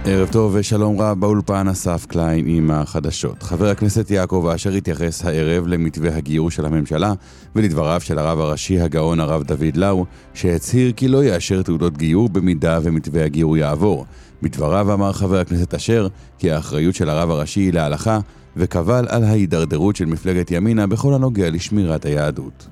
ערב טוב ושלום רב, באולפן אסף קליין עם החדשות. חבר הכנסת יעקב אשר התייחס הערב למתווה הגיור של הממשלה ולדבריו של הרב הראשי הגאון הרב דוד לאו, שהצהיר כי לא יאשר תעודות גיור במידה ומתווה הגיור יעבור. בדבריו אמר חבר הכנסת אשר כי האחריות של הרב הראשי היא להלכה, וקבל על ההידרדרות של מפלגת ימינה בכל הנוגע לשמירת היהדות.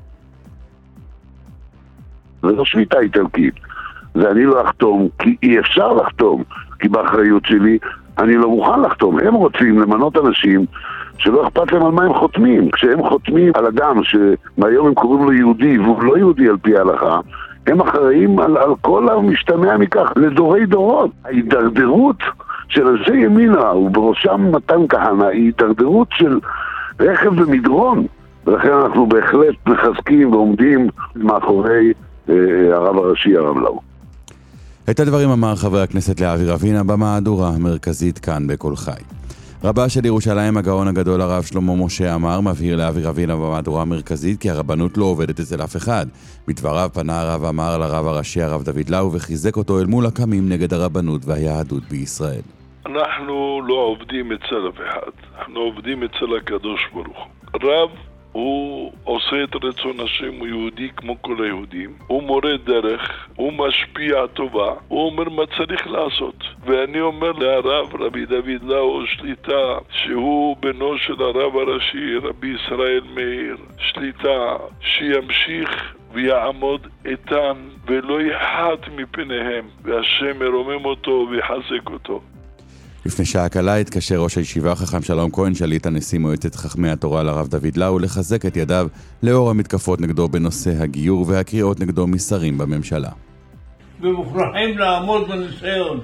זה לא שביתה איטלקית, זה אני לא אחתום, כי אי אפשר לחתום, כי באחריות שלי אני לא מוכן לחתום. הם רוצים למנות אנשים שלא אכפת להם על מה הם חותמים. כשהם חותמים על אדם שמהיום הם קוראים לו יהודי והוא לא יהודי על פי ההלכה, הם אחראים על כל המשתמע מכך לדורי דורות. ההידרדרות של אנשי ימינה ובראשם מתן כהנא היא הידרדרות של רכב במדרון, ולכן אנחנו בהחלט מחזקים ועומדים מאחורי הרב הראשי הרב לאו. את הדברים אמר חבר הכנסת להבי רבינה במהדורה המרכזית כאן בכל חי. רבה של ירושלים הגאון הגדול הרב שלמה משה אמר מבהיר להבי רבינה במהדורה המרכזית כי הרבנות לא עובדת אצל אף אחד. בדבריו פנה הרב אמר לרב הראשי הרב דוד לאו וחיזק אותו אל מול הקמים נגד הרבנות והיהדות בישראל. אנחנו לא עובדים אצל אף אחד, אנחנו עובדים אצל הקדוש ברוך הוא. רב הוא עושה את רצון השם, הוא יהודי כמו כל היהודים, הוא מורה דרך, הוא משפיע טובה, הוא אומר מה צריך לעשות. ואני אומר להרב רבי דוד לאו שליטה שהוא בנו של הרב הראשי רבי ישראל מאיר, שליטה שימשיך ויעמוד איתן ולא יחת מפניהם, והשם ירומם אותו ויחזק אותו. לפני שעה קלה התקשר ראש הישיבה חכם שלום כהן שליט הנשיא מועצת חכמי התורה לרב דוד לאו לחזק את ידיו לאור המתקפות נגדו בנושא הגיור והקריאות נגדו משרים בממשלה. ומוכרחים לעמוד בניסיון.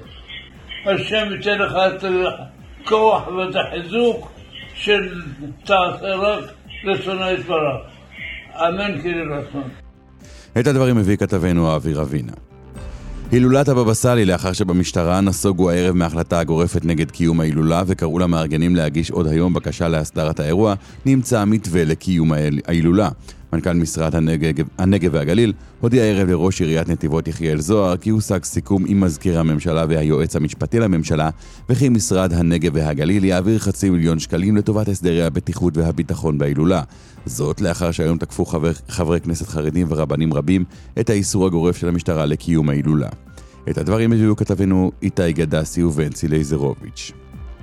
השם ייתן לך את הכוח ואת החיזוק של תעשה רק רצונו יתברך. אמן כן יהי רצון. את הדברים מביא כתבנו אבי רבינה. הילולת הבבא סאלי לאחר שבמשטרה נסוגו הערב מההחלטה הגורפת נגד קיום ההילולה וקראו למארגנים להגיש עוד היום בקשה להסדרת האירוע, נמצא מתווה לקיום ההילולה. מנכ"ל משרד הנגב והגליל הודיע הערב לראש עיריית נתיבות יחיאל זוהר כי הושג סיכום עם מזכיר הממשלה והיועץ המשפטי לממשלה וכי משרד הנגב והגליל יעביר 500,000 שקלים לטובת הסדרי הבטיחות והביטחון בהילולה. זאת לאחר שהיום תקפו חברי כנסת חרדים ורבנים רבים את האיסור הגורף של המשטרה לקיום ההילולה. את הדברים הביאו כתבנו איתי גדסי ובנצי לייזרוביץ'.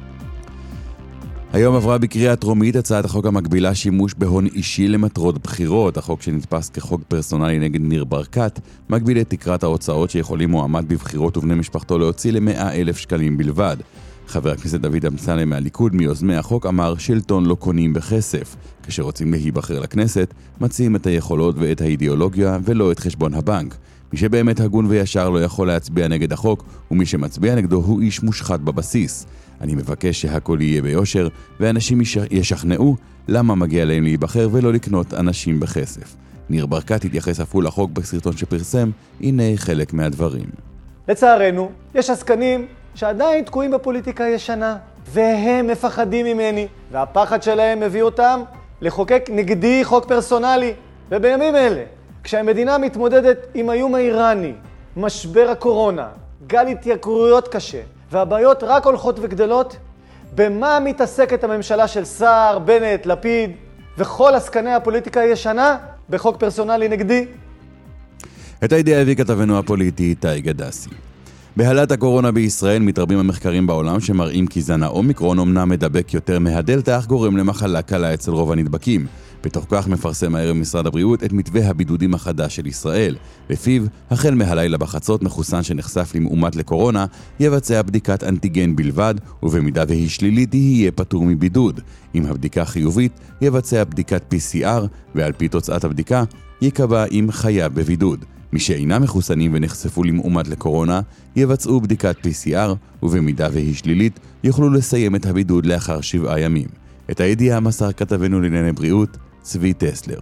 היום עברה בקריאה טרומית הצעת החוק המקבילה שימוש בהון אישי למטרות בחירות. החוק שנתפס כחוק פרסונלי נגד ניר ברקת מגביל את תקרת ההוצאות שיכולים מועמד בבחירות ובני משפחתו להוציא ל100,000 שקלים בלבד. חבר הכנסת דוד אמסלם מהליכוד מיוזמי החוק אמר שלטון לא קונים בכסף. כשרוצים להיבחר לכנסת מציעים את היכולות ואת האידיאולוגיה ולא את חשבון הבנק. מי שבאמת הגון וישר לא יכול להצביע נגד החוק ומי שמצביע נגדו הוא איש מושחת בבסיס. אני מבקש שהכל יהיה ביושר ואנשים ישכנעו למה מגיע להם להיבחר ולא לקנות אנשים בכסף. ניר ברקת התייחס אפילו לחוק בסרטון שפרסם, הנה חלק מהדברים. לצערנו, יש עסקנים שעדיין תקועים בפוליטיקה ישנה והם מפחדים ממני והפחד שלהם מביא אותם לחוקק נגדי חוק פרסונלי. ובימים אלה, כשהמדינה מתמודדת עם האיום האיראני, משבר הקורונה, גל התייקרויות קשה והבעיות רק הולכות וגדלות, במה מתעסקת הממשלה של סער, בנט, לפיד וכל עסקני הפוליטיקה הישנה? בחוק פרסונלי נגדי? את הידיעה הביא כתבנו הפוליטי איתי גדסי. בהלת הקורונה בישראל מתרבים המחקרים בעולם שמראים כי זן האומיקרון אומנם מדבק יותר מהדלתא אך גורם למחלה קלה אצל רוב הנדבקים. בתוך כך מפרסם הערב משרד הבריאות את מתווה הבידודים החדש של ישראל. לפיו, החל מהלילה בחצות מחוסן שנחשף למאומת לקורונה, יבצע בדיקת אנטיגן בלבד, ובמידה והיא שלילית יהיה פטור מבידוד. אם הבדיקה חיובית, יבצע בדיקת PCR, ועל פי תוצאת הבדיקה, יקבע אם חיה בבידוד. מי שאינם מחוסנים ונחשפו למאומת לקורונה, יבצעו בדיקת PCR, ובמידה והיא שלילית, יוכלו לסיים את הבידוד לאחר 7 ימים. את הידיעה מסר כתבנו לענייני בריאות, צבי טסלר.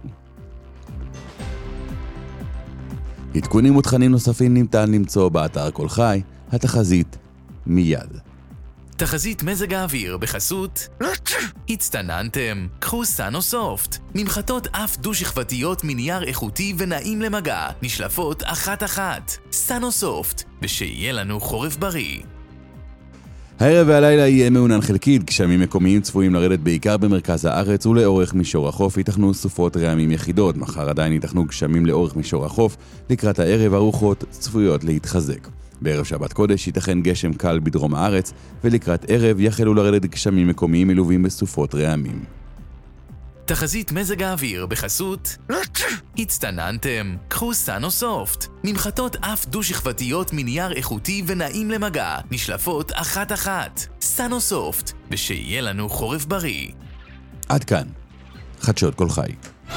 עדכונים ותכנים נוספים ניתן למצוא באתר כל חי, התחזית מיד. תחזית מזג האוויר בחסות הצטננתם, קחו סאנוסופט, ממחטות אף דו-שכבתיות מנייר איכותי ונעים למגע, נשלפות אחת-אחת. סאנוסופט, ושיהיה לנו חורף בריא. הערב והלילה יהיה מעונן חלקית, גשמים מקומיים צפויים לרדת בעיקר במרכז הארץ ולאורך מישור החוף ייתכנו סופות רעמים יחידות. מחר עדיין ייתכנו גשמים לאורך מישור החוף, לקראת הערב הרוחות צפויות להתחזק. בערב שבת קודש ייתכן גשם קל בדרום הארץ, ולקראת ערב יחלו לרדת גשמים מקומיים מלווים בסופות רעמים. תחזית מזג האוויר בחסות הצטננתם, קחו סאנו-סופט. ממחטות אף דו-שכבתיות מנייר איכותי ונעים למגע, נשלפות אחת-אחת. סאנו-סופט, ושיהיה לנו חורף בריא. עד כאן, חדשות כל חי.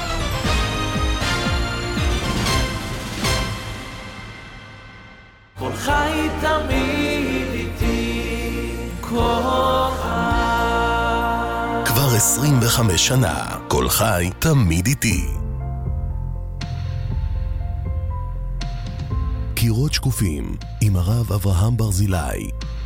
כל חי תמיד איתי, כל חי. כבר 25 שנה, כל חי תמיד איתי. קירות שקופים עם הרב אברהם ברזילי.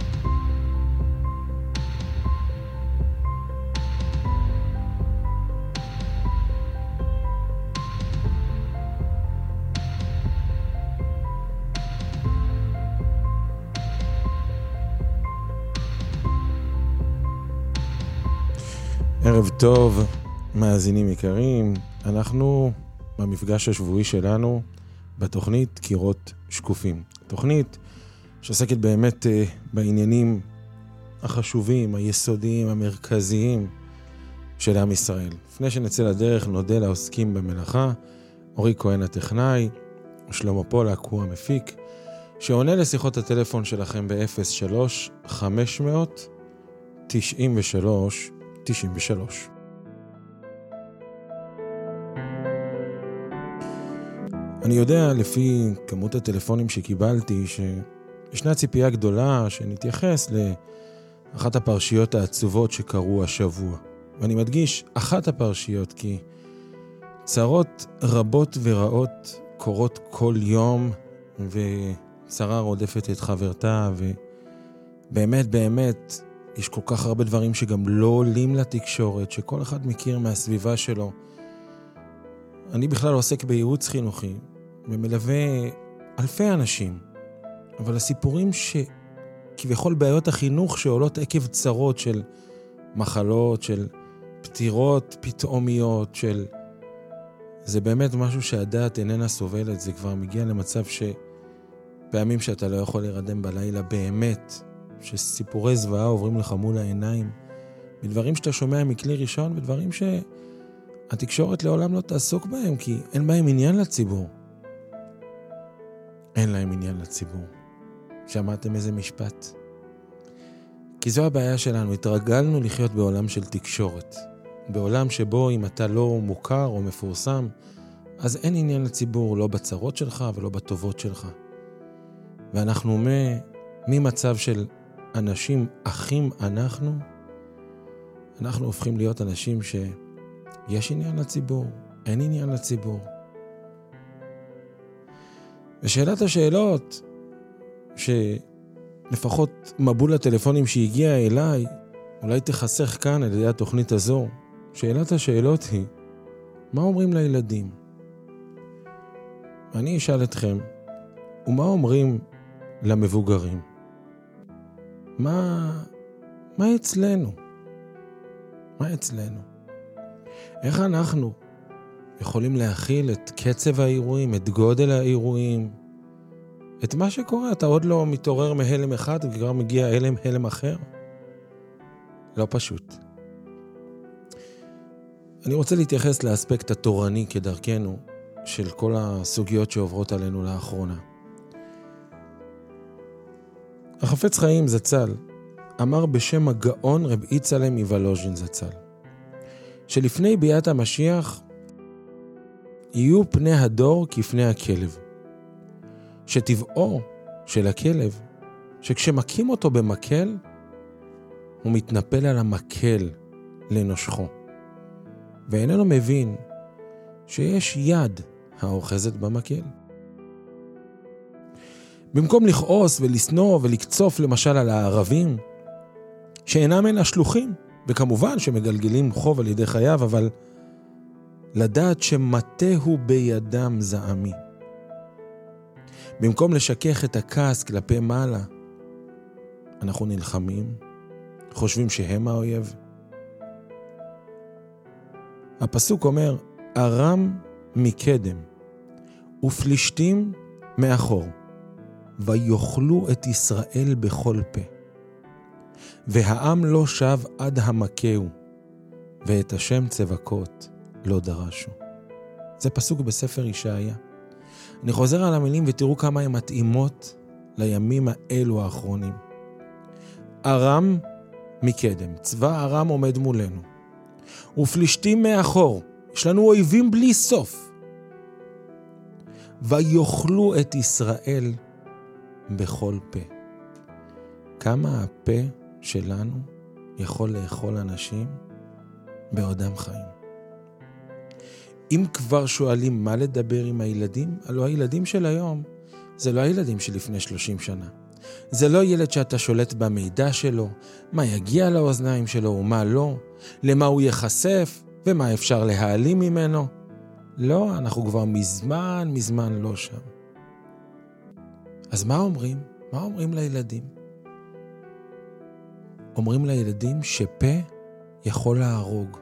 ערב טוב, מאזינים יקרים. אנחנו במפגש השבועי שלנו בתוכנית קירות שקופים. תוכנית שעוסקת באמת בעניינים החשובים, היסודיים, המרכזיים של עם ישראל. לפני שנצא לדרך נודה לעוסקים במלאכה, אורי כהן הטכנאי, שלמה פולק הוא המפיק, שעונה לשיחות הטלפון שלכם ב-03-500-93-93. אני יודע לפי כמות הטלפונים שקיבלתי שישנה ציפייה גדולה שנתייחס לאחת הפרשיות העצובות שקרו השבוע. ואני מדגיש אחת הפרשיות כי צרות רבות ורעות קורות כל יום וצרה רודפת את חברתה, ובאמת באמת יש כל כך הרבה דברים שגם לא עולים לתקשורת, שכל אחד מכיר מהסביבה שלו. אני בכלל עוסק בייעוץ חינוכי ומלווה אלפי אנשים, אבל הסיפורים שכביכול בעיות החינוך שעולות עקב צרות של מחלות, של פטירות פתאומיות, זה באמת משהו שהדעת איננה סובלת. זה כבר מגיע למצב שפעמים שאתה לא יכול להירדם בלילה באמת, שסיפורי זוועה עוברים לך מול העיניים, בדברים שאתה שומע מכלי ראשון, ודברים שהתקשורת לעולם לא תעסוק בהם, כי אין בהם עניין לציבור. אין להם עניין לציבור. שמעתם איזה משפט? כי זו הבעיה שלנו, התרגלנו לחיות בעולם של תקשורת. בעולם שבו אם אתה לא מוכר או מפורסם, אז אין עניין לציבור, לא בצרות שלך ולא בטובות שלך. ואנחנו ממצב של אנשים אחים אנחנו הופכים להיות אנשים שיש עניין לציבור, אין עניין לציבור. ושאלת השאלות, שלפחות מבול הטלפונים שהגיע אליי, אולי תחסך כאן על ידי התוכנית הזו. שאלת השאלות היא, מה אומרים לילדים? אני אשאל אתכם, ומה אומרים למבוגרים? מה אצלנו? מה אצלנו? איך אנחנו יכולים להכיל את קצב האירועים, את גודל האירועים, את מה שקורה? אתה עוד לא מתעורר מהלם אחד וכבר מגיע הלם אחר? לא פשוט. אני רוצה להתייחס לאספקט התורני כדרכנו של כל הסוגיות שעוברות עלינו לאחרונה. החפץ חיים זצ"ל אמר בשם הגאון רב יצחק מוולוז'ין זצ"ל, שלפני ביאת המשיח יהיו פני הדור כפני הכלב, שטבעו של הכלב שכשמכים אותו במקל הוא מתנפל על המקל לנושכו, ואיננו מבין שיש יד האוחזת במקל. במקום לכעוס ולסנוע ולקצוף למשל על הערבים שאינם אלא שלוחים, וכמובן שמגלגלים חוב על ידי חייו, אבל לדעת שמטהו בידם זעמי. במקום לשכך את הכעס כלפי מעלה, אנחנו נלחמים חושבים שהם האויב. הפסוק אומר, ארם מקדם ופלישתים מאחור, ויאכלו את ישראל בכל פה. והעם לא שב עד המכהו, ואת השם צבקות לא דרשו. זה פסוק בספר ישעיה. אני חוזר על המילים ותראו כמה הן מתאימות לימים האלו האחרונים. ארם מקדם, צבא ארם עומד מולנו. ופלישתים מאחור, יש לנו אויבים בלי סוף. ויאכלו את ישראל בכל פה. כמה הפה שלנו יכול לאכול אנשים בעודם חיים. אם כבר שואלים מה לדבר עם הילדים, הלוא הילדים של היום זה לא הילדים שלפני 30 שנה. זה לא ילד שאתה שולט במידע שלו, מה יגיע לאוזניים שלו ומה לא, למה הוא יחשף ומה אפשר להעלים ממנו. לא, אנחנו כבר מזמן לא שם. אז מה אומרים? מה אומרים לילדים? אומרים לילדים שפה יכול להרוג.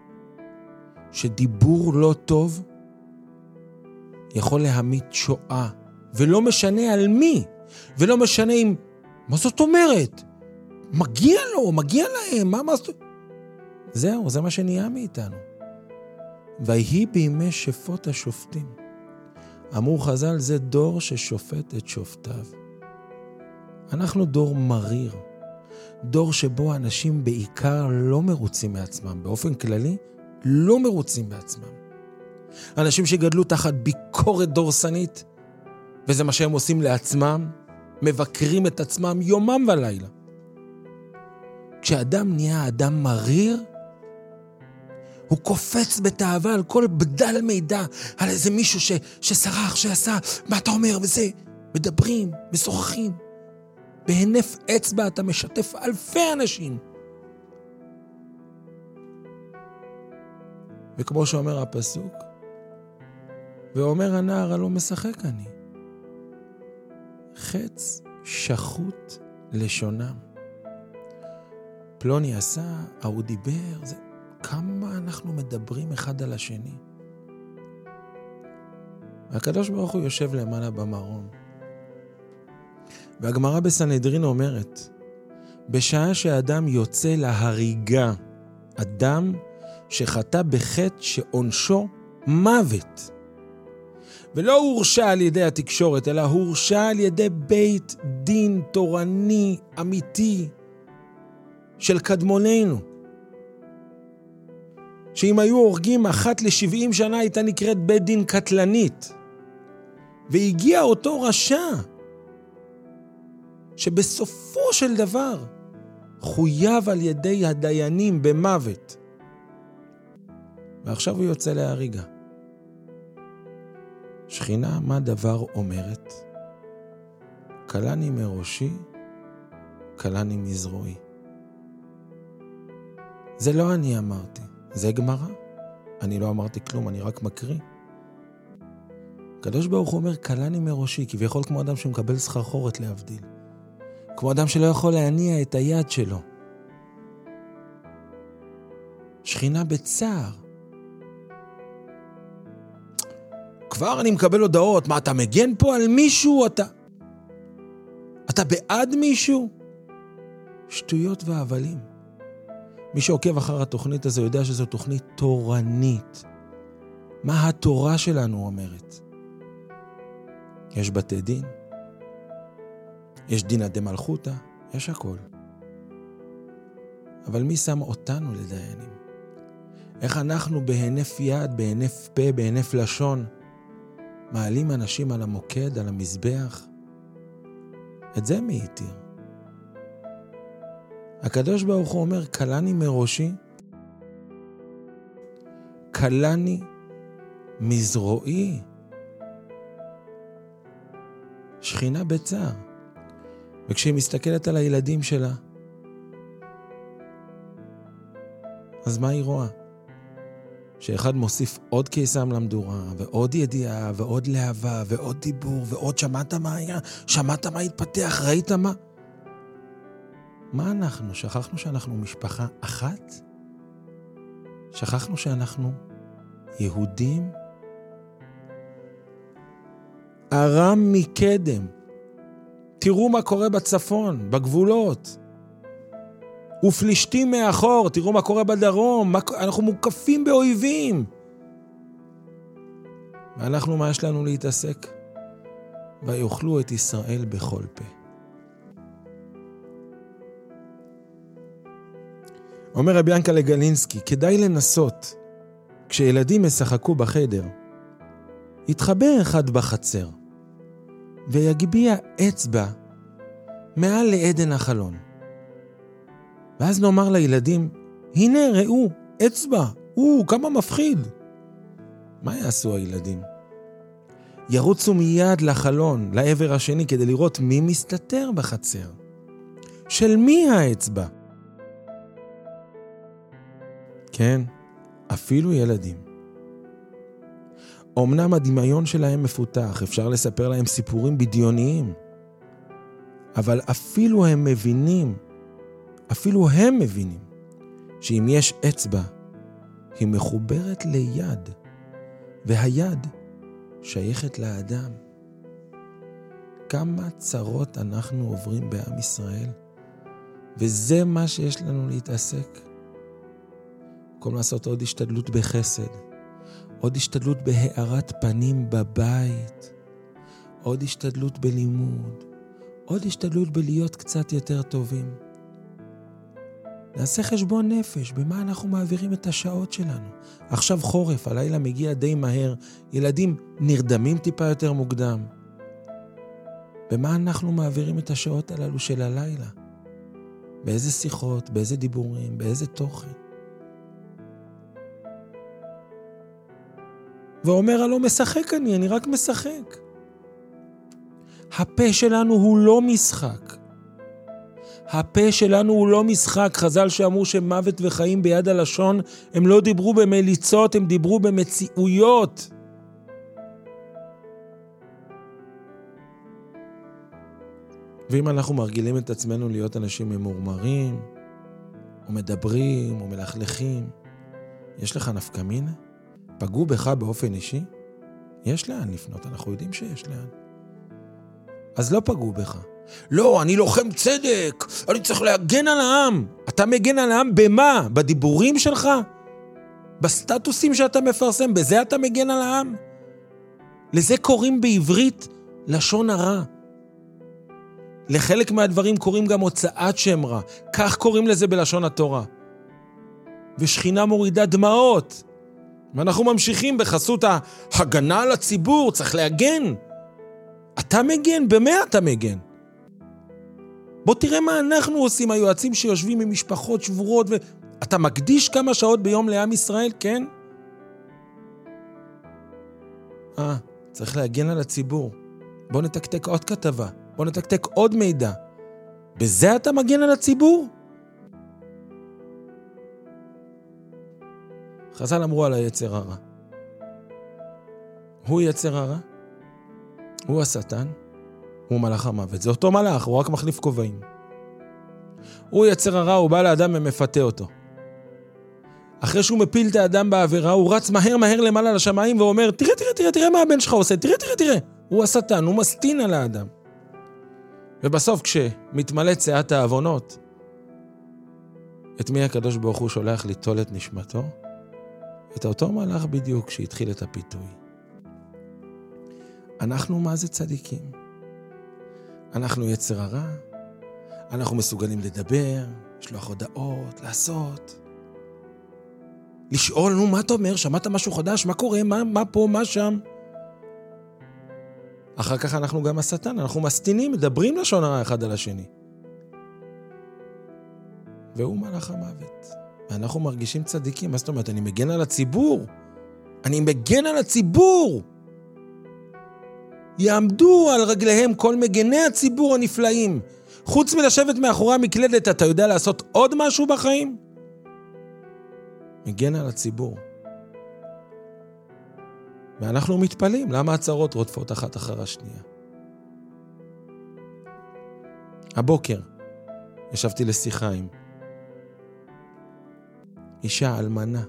שדיבור לא טוב יכול להמית שואה. ולא משנה על מי. ולא משנה אם... מה זאת אומרת? מגיע לו, מגיע להם. מה זאת... זהו, זה מה שנהיה מאיתנו. ויהי בימי שפוט השופטים. אמרו חז"ל, זה דור ששופט את שופטיו. אנחנו דור מריר. דור שבו אנשים בעיקר לא מרוצים מעצמם. באופן כללי, לא מרוצים בעצמם. אנשים שגדלו תחת ביקורת דורסנית, וזה מה שהם עושים לעצמם, מבקרים את עצמם יומם ולילה. כשאדם נהיה אדם מריר, הוא קופץ בתאווה על כל בדל מידע, על איזה מישהו שסרח, שעשה, מה אתה אומר, וזה, מדברים, משוחחים. בהינף אצבע אתה משתף אלפי אנשים. וכמו שאומר הפסוק, ואומר הנער הלא משחק אני. חץ שחוט לשונם. פלוני עשה, ההוא דיבר, זה... כמה אנחנו מדברים אחד על השני. הקדוש ברוך הוא יושב למעלה במרום. והגמרא בסנהדרין אומרת, בשעה שאדם יוצא להריגה, אדם שחטא בחטא שעונשו מוות, ולא הורשע על ידי התקשורת, אלא הורשע על ידי בית דין תורני אמיתי של קדמוננו, שאם היו הורגים אחת ל70 שנה הייתה נקראת בית דין קטלנית. והגיע אותו רשע שבסופו של דבר חויב על ידי הדיינים במוות, ועכשיו הוא יוצא להריגה. שכינה מה דבר אומרת? קלני מראשי, קלני מזרועי. זה לא אני אמרתי, זה גמרא. אני לא אמרתי כלום, אני רק מקריא. הקדוש ברוך הוא אומר, קלני מראשי, כביכול כמו אדם שמקבל סחרחורת להבדיל. כמו אדם שלא יכול להניע את היד שלו. שכינה בצער. כבר אני מקבל הודעות, מה אתה מגן פה על מישהו? אתה בעד מישהו? שטויות והבלים. מי שעוקב אחר התוכנית הזו יודע שזו תוכנית תורנית. מה התורה שלנו אומרת? יש בתי דין, יש דינא דמלכותא, יש הכל. אבל מי שם אותנו לדיינים? איך אנחנו בהינף יד, בהינף פה, בהינף לשון, מעלים אנשים על המוקד, על המזבח? את זה מי יתיר? הקדוש ברוך הוא אומר, קלני מראשי, קלני מזרועי. שכינה בצער. וכשהיא מסתכלת על הילדים שלה, אז מה היא רואה? שאחד מוסיף עוד קיסם למדורה, ועוד ידיעה, ועוד להבה, ועוד דיבור, ועוד שמעת מה היה? שמעת מה התפתח? ראית מה? מה אנחנו? שכחנו שאנחנו משפחה אחת? שכחנו שאנחנו יהודים? ארם מקדם. תראו מה קורה בצפון, בגבולות. ופלישתים מאחור, תראו מה קורה בדרום. אנחנו מוקפים באויבים. ואנחנו, מה יש לנו להתעסק? ויאכלו את ישראל בכל פה. אומר רבי ינקלה גלינסקי, כדאי לנסות, כשילדים משחקו בחדר, יתחבר אחד בחצר, ויגביע אצבע מעל לעדן החלון. ואז נאמר לילדים, הנה ראו, אצבע, כמה מפחיד. מה יעשו הילדים? ירוצו מיד לחלון, לעבר השני, כדי לראות מי מסתתר בחצר. של מי האצבע? כן, אפילו ילדים. אמנם הדמיון שלהם מפותח, אפשר לספר להם סיפורים בדיוניים, אבל אפילו הם מבינים, שאם יש אצבע, היא מחוברת ליד, והיד שייכת לאדם. כמה צרות אנחנו עוברים בעם ישראל, וזה מה שיש לנו להתעסק. במקום לעשות עוד השתדלות בחסד, עוד השתדלות בהארת פנים בבית, עוד השתדלות בלימוד, עוד השתדלות בלהיות קצת יותר טובים. נעשה חשבון נפש, במה אנחנו מעבירים את השעות שלנו. עכשיו חורף, הלילה מגיע די מהר, ילדים נרדמים טיפה יותר מוקדם. במה אנחנו מעבירים את השעות הללו של הלילה? באיזה שיחות, באיזה דיבורים, באיזה תוכן? ואומר, לא משחק אני רק משחק. הפה שלנו הוא לא משחק. הפה שלנו הוא לא משחק. חז"ל שאמרו שמוות וחיים ביד הלשון, הם לא דיברו במליצות, הם דיברו במציאויות. ואם אנחנו מרגילים את עצמנו להיות אנשים ממורמרים, או מדברים, או מלכלכים, יש לך נפקא מינה? פגעו בך באופן אישי? יש לאן לפנות, אנחנו יודעים שיש לאן. אז לא פגעו בך. לא, אני לוחם צדק, אני צריך להגן על העם. אתה מגן על העם במה? בדיבורים שלך? בסטטוסים שאתה מפרסם, בזה אתה מגן על העם? לזה קוראים בעברית לשון הרע. לחלק מהדברים קוראים גם הוצאת שם רע. כך קוראים לזה בלשון התורה. ושכינה מורידה דמעות. ואנחנו ממשיכים בחסות ההגנה על הציבור, צריך להגן. אתה מגן, במה אתה מגן? בוא תראה מה אנחנו עושים, היועצים שיושבים עם משפחות שבורות, ואתה מקדיש כמה שעות ביום לעם ישראל, כן? צריך להגן על הציבור. בוא נתקתק עוד כתבה, בוא נתקתק עוד מידע. בזה אתה מגן על הציבור? חז"ל אמרו על היצר הרע. הוא יצר הרע, הוא השטן, הוא מלאך המוות. זה אותו מלאך, הוא רק מחליף כובעים. הוא יצר הרע, הוא בא לאדם ומפתה אותו. אחרי שהוא מפיל את האדם בעבירה, הוא רץ מהר למעלה לשמיים ואומר, תראה מה הבן שלך עושה, תראה. הוא השטן, הוא מסטין על האדם. ובסוף כשמתמלא צעת העוונות, את מי הקדוש ברוך הוא שולח ליטול את נשמתו? את אותו מלאך בדיוק שהתחיל את הפיתוי. אנחנו מה זה צדיקים? אנחנו יצר הרע, אנחנו מסוגלים לדבר, לשלוח הודעות, לעשות. לשאול, מה אתה אומר? שמעת משהו חדש? מה קורה? מה פה? מה שם? אחר כך אנחנו גם השטן, אנחנו מסתינים, מדברים לשון הרע אחד על השני. והוא מלאך המוות. ואנחנו מרגישים צדיקים. מה זאת אומרת? אני מגן על הציבור. יעמדו על רגליהם כל מגני הציבור הנפלאים. חוץ מלשבת מאחורי המקלדת, אתה יודע לעשות עוד משהו בחיים? מגן על הציבור. ואנחנו מתפלים, למה הצרות רודפות אחת אחר השנייה? הבוקר ישבתי לשיחה עם אישה אלמנה,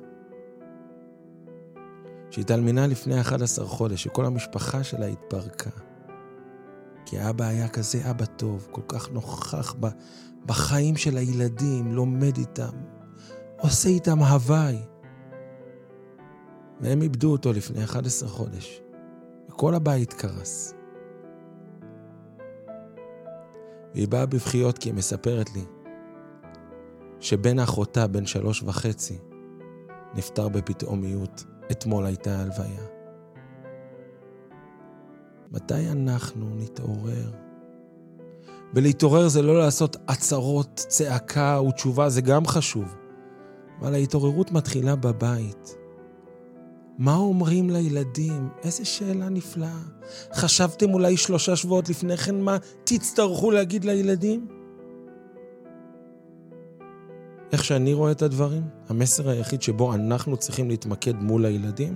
שהתאלמנה לפני 11 חודש, שכל המשפחה שלה התפרקה. כי האבא היה כזה אבא טוב, כל כך נוכח בחיים של הילדים, לומד איתם, עושה איתם הוואי. והם איבדו אותו לפני 11 חודש. וכל הבית קרס. והיא באה בבחיות כי היא מספרת לי שבן אחותה, בן 3.5, נפטר בפתאומיות. אתמול הייתה הלוויה. מתי אנחנו נתעורר? ולהתעורר זה לא לעשות עצרות, צעקה ותשובה, זה גם חשוב. אבל ההתעוררות מתחילה בבית. מה אומרים לילדים? איזה שאלה נפלאה. חשבתם אולי 3 שבועות לפני כן מה תצטרכו להגיד לילדים? איך שאני רואה את הדברים, המסר היחיד שבו אנחנו צריכים להתמקד מול הילדים,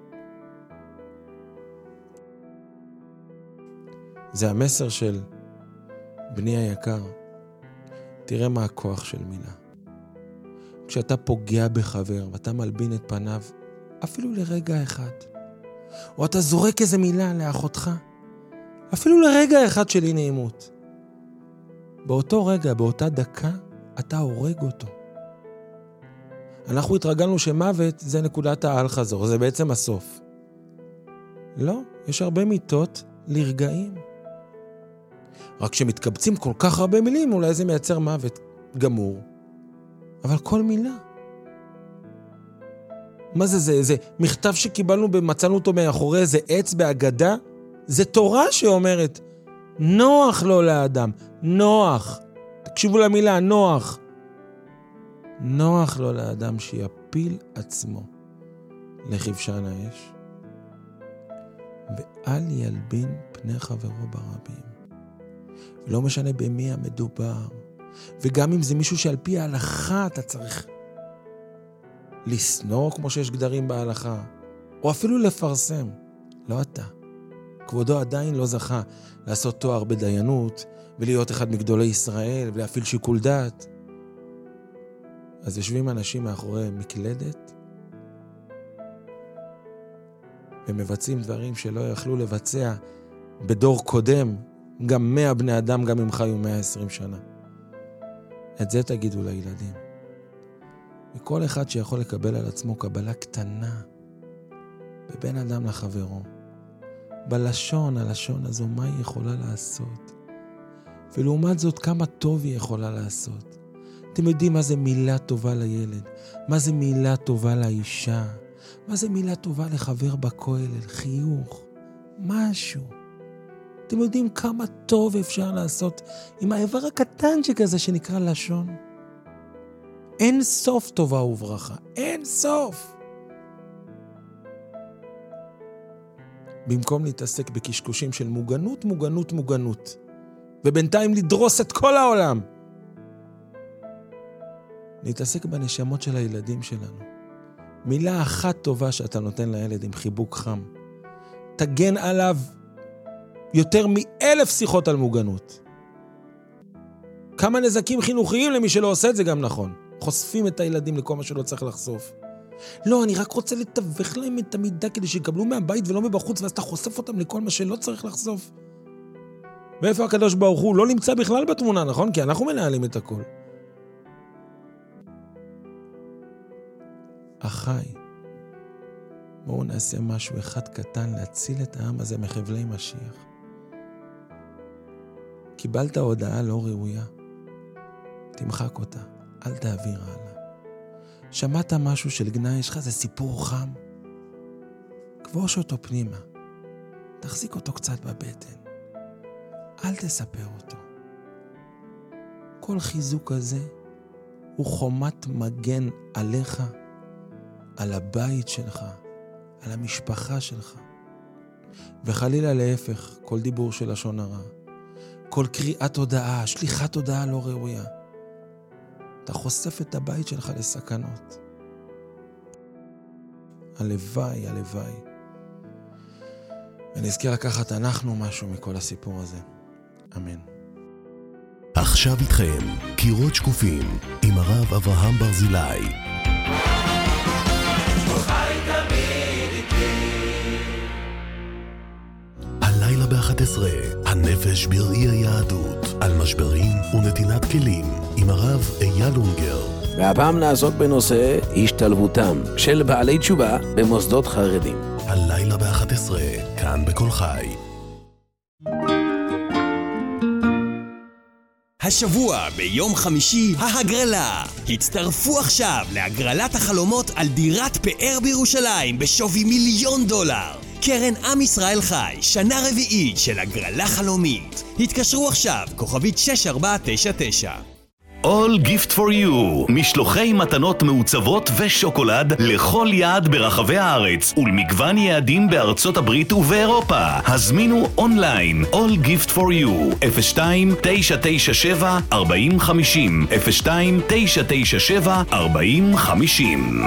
זה המסר של בני היקר. תראה מה הכוח של מילה. כשאתה פוגע בחבר ואתה מלבין את פניו, אפילו לרגע אחד, או אתה זורק איזה מילה לאחותך, אפילו לרגע אחד של אי נעימות, באותו רגע, באותה דקה, אתה הורג אותו. אנחנו התרגלנו שמוות זה נקודת העל חזור, זה בעצם הסוף. לא, יש הרבה מיטות לרגעים. רק שמתקבצים כל כך הרבה מילים, אולי זה מייצר מוות גמור. אבל כל מילה. מה זה? זה מכתב שקיבלנו ומצאנו אותו מאחורי איזה עץ באגדה? זה תורה שאומרת, נוח לו לאדם, נוח. תקשיבו למילה, נוח. נוח לו לאדם שיפיל עצמו לכבשן האש, ואל ילבין פני חברו ברבים. ולא משנה במי המדובר, וגם אם זה מישהו שעל פי ההלכה אתה צריך לסנור כמו שיש גדרים בהלכה, או אפילו לפרסם. לא אתה. כבודו עדיין לא זכה לעשות תואר בדיינות, ולהיות אחד מגדולי ישראל, ולהפעיל שיקול דעת. אז יושבים אנשים מאחורי מקלדת, ומבצעים דברים שלא יכלו לבצע בדור קודם, גם 100 בני אדם, גם אם חיו 120 שנה. את זה תגידו לילדים. וכל אחד שיכול לקבל על עצמו קבלה קטנה, בבין אדם לחברו, בלשון, הלשון הזו, מה היא יכולה לעשות? ולעומת זאת, כמה טוב היא יכולה לעשות. אתם יודעים מה זה מילה טובה לילד? מה זה מילה טובה לאישה? מה זה מילה טובה לחבר בכולל? חיוך, משהו. אתם יודעים כמה טוב אפשר לעשות עם האיבר הקטן שכזה שנקרא לשון? אין סוף טובה וברכה, אין סוף. במקום להתעסק בקשקושים של מוגנות, מוגנות, מוגנות, ובינתיים לדרוס את כל העולם, להתעסק בנשמות של הילדים שלנו. מילה אחת טובה שאתה נותן לילד עם חיבוק חם, תגן עליו יותר מ1,000 שיחות על מוגנות. כמה נזקים חינוכיים למי שלא עושה את זה גם נכון. חושפים את הילדים לכל מה שלא צריך לחשוף. לא, אני רק רוצה לתווך להם את המידה כדי שיקבלו מהבית ולא מבחוץ, ואז אתה חושף אותם לכל מה שלא צריך לחשוף. ואיפה הקדוש ברוך הוא? לא נמצא בכלל בתמונה, נכון? כי אנחנו מנהלים את הכל. אחי, בואו נעשה משהו אחד קטן להציל את העם הזה מחבלי משיח. קיבלת הודעה לא ראויה, תמחק אותה, אל תעביר הלאה. שמעת משהו של גנאי, יש לך זה סיפור חם, כבוש אותו פנימה, תחזיק אותו קצת בבטן, אל תספר אותו. כל חיזוק הזה הוא חומת מגן עליך, על הבית שלך, על המשפחה שלך. וחלילה להפך, כל דיבור של לשון הרע, כל קריאת הודעה, שליחת הודעה לא ראויה, אתה חושף את הבית שלך לסכנות. הלוואי, הלוואי. ונזכיר לקחת אנחנו משהו מכל הסיפור הזה. אמן. עכשיו איתכם, קירות שקופים, עם הרב אברהם ברזילי. הלילה ב-11, הנפש בראי היהדות, על משברים ונתינת כלים, עם הרב אייל אונגר. והפעם נעסוק בנושא השתלבותם של בעלי תשובה במוסדות חרדים. הלילה ב-11, כאן בכל חי. השבוע ביום חמישי ההגרלה. הצטרפו עכשיו להגרלת החלומות על דירת פאר בירושלים בשווי $1,000,000. קרן עם ישראל חי, שנה רביעית של הגרלה חלומית. התקשרו עכשיו, כוכבית 6499. All Gift for You, משלוחי מתנות מעוצבות ושוקולד לכל יעד ברחבי הארץ ולמגוון יעדים בארצות הברית ובאירופה. הזמינו אונליין All Gift for You 02-997-4050 02-997-4050.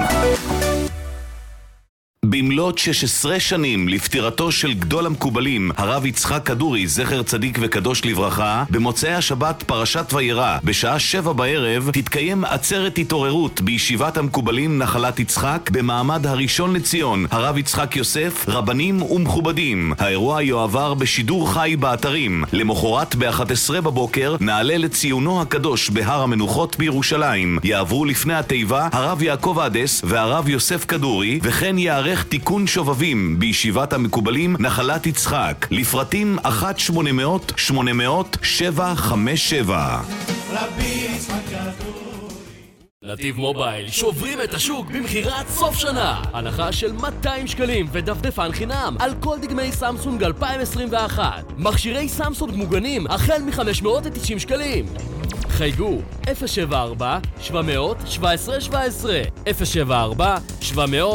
במלאת 16 שנים לפטירתו של גדול המקובלים, הרב יצחק כדורי, זכר צדיק וקדוש לברכה, במוצאי השבת פרשת וירא, בשעה 7 בערב, תתקיים עצרת התעוררות בישיבת המקובלים נחלת יצחק, במעמד הראשון לציון, הרב יצחק יוסף, רבנים ומכובדים. האירוע יועבר בשידור חי באתרים. למחרת ב-11 בבוקר נעלה לציונו הקדוש בהר המנוחות בירושלים. יעברו לפני התיבה הרב יעקב עדס והרב יוסף כדורי, וכן יערך תיקון שובבים בישיבת המקובלים נחלת יצחק. לפרטים 1-800-800-757. נתיב מובייל שוברים את השוק במחירת סוף שנה. הנחה של 200 שקלים ודפדפן חינם על כל דגמי סמסונג 2021. מכשירי סמסונג מוגנים החל מ-590 שקלים. חייגו 074-700-1717 074-700-1717.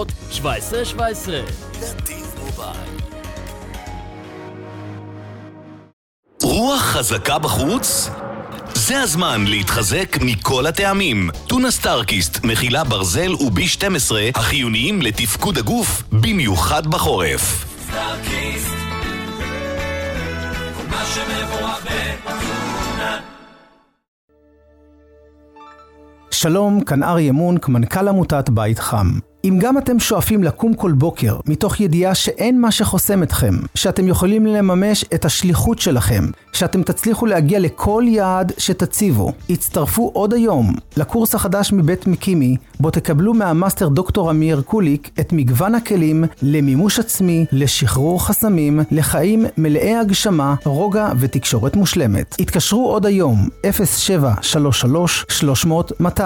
נתיב מובייל. רוח חזקה בחוץ? זה הזמן להתחזק מכל הטעמים. טונה סטארקיסט מכילה ברזל וב-12 החיוניים לתפקוד הגוף, במיוחד בחורף. סטארקיסט, כל מה שמבורך בטונה. שלום, כאן אריה מונק, מנכ"ל עמותת בית חם. אם גם אתם שואפים לקום כל בוקר מתוך ידיעה שאין מה שחוסם אתכם, שאתם יכולים לממש את השליחות שלכם, שאתם תצליחו להגיע לכל יעד שתציבו, הצטרפו עוד היום לקורס החדש מבית מקימי, בו תקבלו מהמאסטר דוקטור אמיר קוליק את מגוון הכלים למימוש עצמי, לשחרור חסמים, לחיים מלאי הגשמה, רוגע ותקשורת מושלמת. התקשרו עוד היום 0733-300-200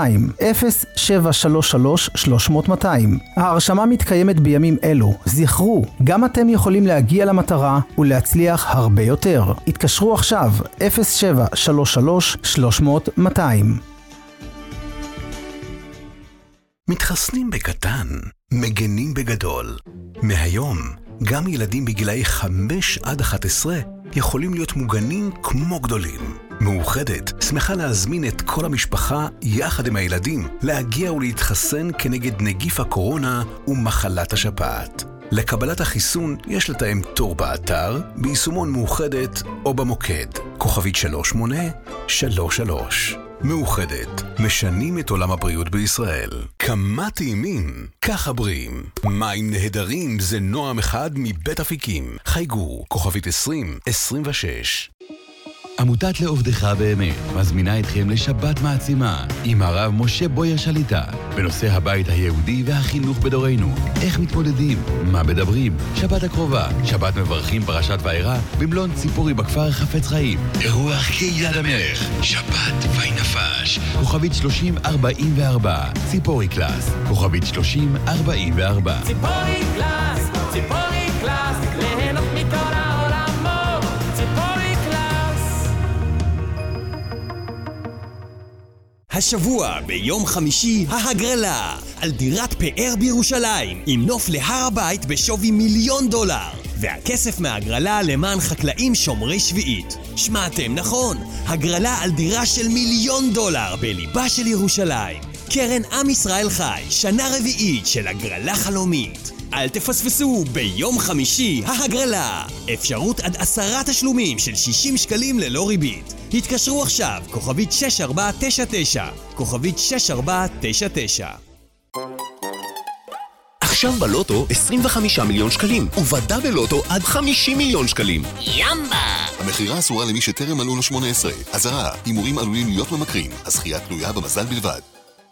0733-300-200. ההרשמה מתקיימת בימים אלו. זכרו, גם אתם יכולים להגיע למטרה ולהצליח הרבה יותר. התקשרו עכשיו 0733-300-200. מתחסנים בקטן, מגנים בגדול. מהיום, גם ילדים בגילאי 5-11 יכולים להיות מוגנים כמו גדולים. מאוחדת שמחה להזמין את כל המשפחה יחד עם הילדים להגיע ולהתחסן כנגד נגיף הקורונה ומחלת השפעת. לקבלת החיסון יש לתאם תור באתר, ביישומון מאוחדת או במוקד. כוכבית 3833. מאוחדת, משנים את עולם הבריאות בישראל. כמה טעימים, ככה בריאים. מים נהדרים זה נועם אחד מבית אפיקים. חייגו, כוכבית 2026. עמותת לעובדך באמת מזמינה אתכם לשבת מעצימה עם הרב משה בויר שליטה בנושא הבית היהודי והחינוך בדורנו. איך מתמודדים? מה מדברים? שבת הקרובה, שבת מברכים פרשת וירא במלון ציפורי בכפר חפץ חיים. אירוח כיד המלך, שבת וינפש. כוכבית 3044, ציפורי קלאס. כוכבית 3044. ציפורי קלאס, ציפורי קלאס, ליהנות מכל העולמות. ציפורי קלאס. השבוע ביום חמישי ההגרלה על דירת פאר בירושלים עם נוף להר הבית בשווי $1,000,000 והכסף מההגרלה למען חקלאים שומרי שביעית. שמעתם נכון, הגרלה על דירה של $1,000,000 בליבה של ירושלים. קרן עם ישראל חי, שנה רביעית של הגרלה חלומית. אל תפספסו ביום חמישי ההגרלה. אפשרות עד 10 תשלומים של 60 שקלים ללא ריבית. התקשרו עכשיו, כוכבית 6499, כוכבית 6499. עכשיו בלוטו 25 מיליון שקלים, ובדאבל לוטו עד 50 מיליון שקלים. ימבה! המחירה אסורה למי שטרם מלאו לו 18. אזהרה, הימורים עלולים להיות ממכרים. הזכייה תלויה במזל בלבד.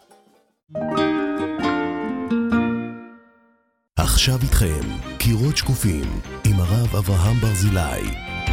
עכשיו איתכם, קירות שקופים, עם הרב אברהם ברזילי.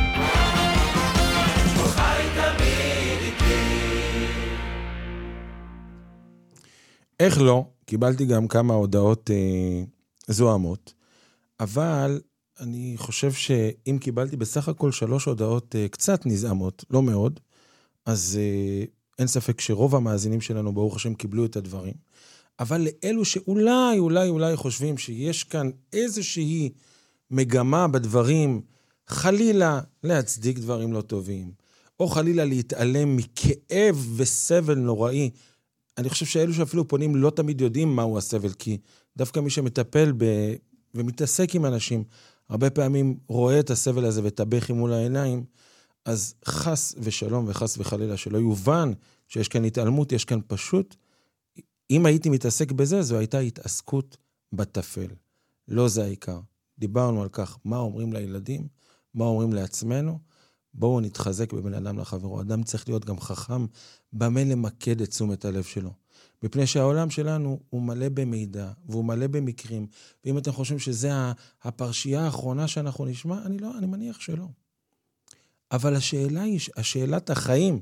איך לא? קיבלתי גם כמה הודעות זוהמות, אבל אני חושב שאם קיבלתי בסך הכל 3 הודעות קצת נזעמות, לא מאוד, אז אין ספק שרוב המאזינים שלנו ברוך השם קיבלו את הדברים. אבל לאלו שאולי חושבים שיש כאן איזושהי מגמה בדברים, חלילה להצדיק דברים לא טובים, או חלילה להתעלם מכאב וסבל נוראי, אני חושב שאלו שאפילו פונים לא תמיד יודעים מהו הסבל, כי דווקא מי שמטפל ומתעסק עם אנשים, הרבה פעמים רואה את הסבל הזה וטבח מול העיניים, אז חס ושלום וחס וחלילה שלא יובן שיש כאן התעלמות, יש כאן פשוט, אם הייתי מתעסק בזה, זו הייתה התעסקות בטפל. לא זה העיקר. דיברנו על כך, מה אומרים לילדים, מה אומרים לעצמנו, בואו נתחזק בבן אדם לחברו. אדם צריך להיות גם חכם, במה למקד את תשומת הלב שלו. מפני שהעולם שלנו הוא מלא במידע, והוא מלא במקרים, ואם אתם חושבים שזה הפרשייה האחרונה שאנחנו נשמע, אני מניח שלא. אבל השאלה היא, השאלת החיים,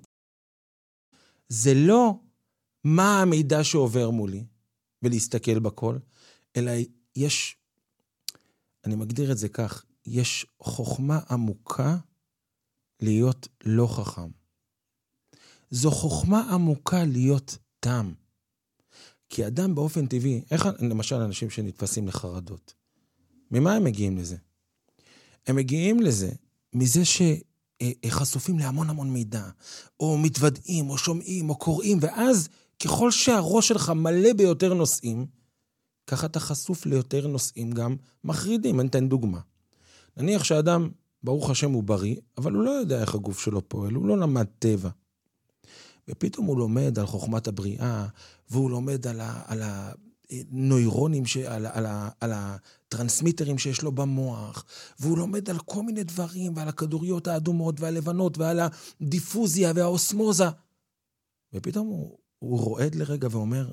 זה לא מה המידע שעובר מולי, ולהסתכל בכל, אלא יש, אני מגדיר את זה כך, יש חוכמה עמוקה, להיות לא חכם. זו חוכמה עמוקה להיות תם. כי אדם באופן טבעי, איך למשל אנשים שנתפסים לחרדות, ממה הם מגיעים לזה? הם מגיעים לזה מזה שחשופים להמון מידע, או מתוודעים, או שומעים, או קוראים, ואז ככל שהראש שלך מלא ביותר נושאים, ככה אתה חשוף ליותר נושאים גם מחרידים. אני אתן דוגמה. נניח שאדם ברוך השם הוא בריא, אבל הוא לא יודע איך הגוף שלו פועל, הוא לא למד טבע. ופתאום הוא לומד על חוכמת הבריאה, והוא לומד על הנוירונים, על הטרנסמיטרים שיש לו במוח, והוא לומד על כל מיני דברים, ועל הכדוריות האדומות והלבנות, ועל הדיפוזיה והאוסמוזה. ופתאום הוא רועד לרגע ואומר,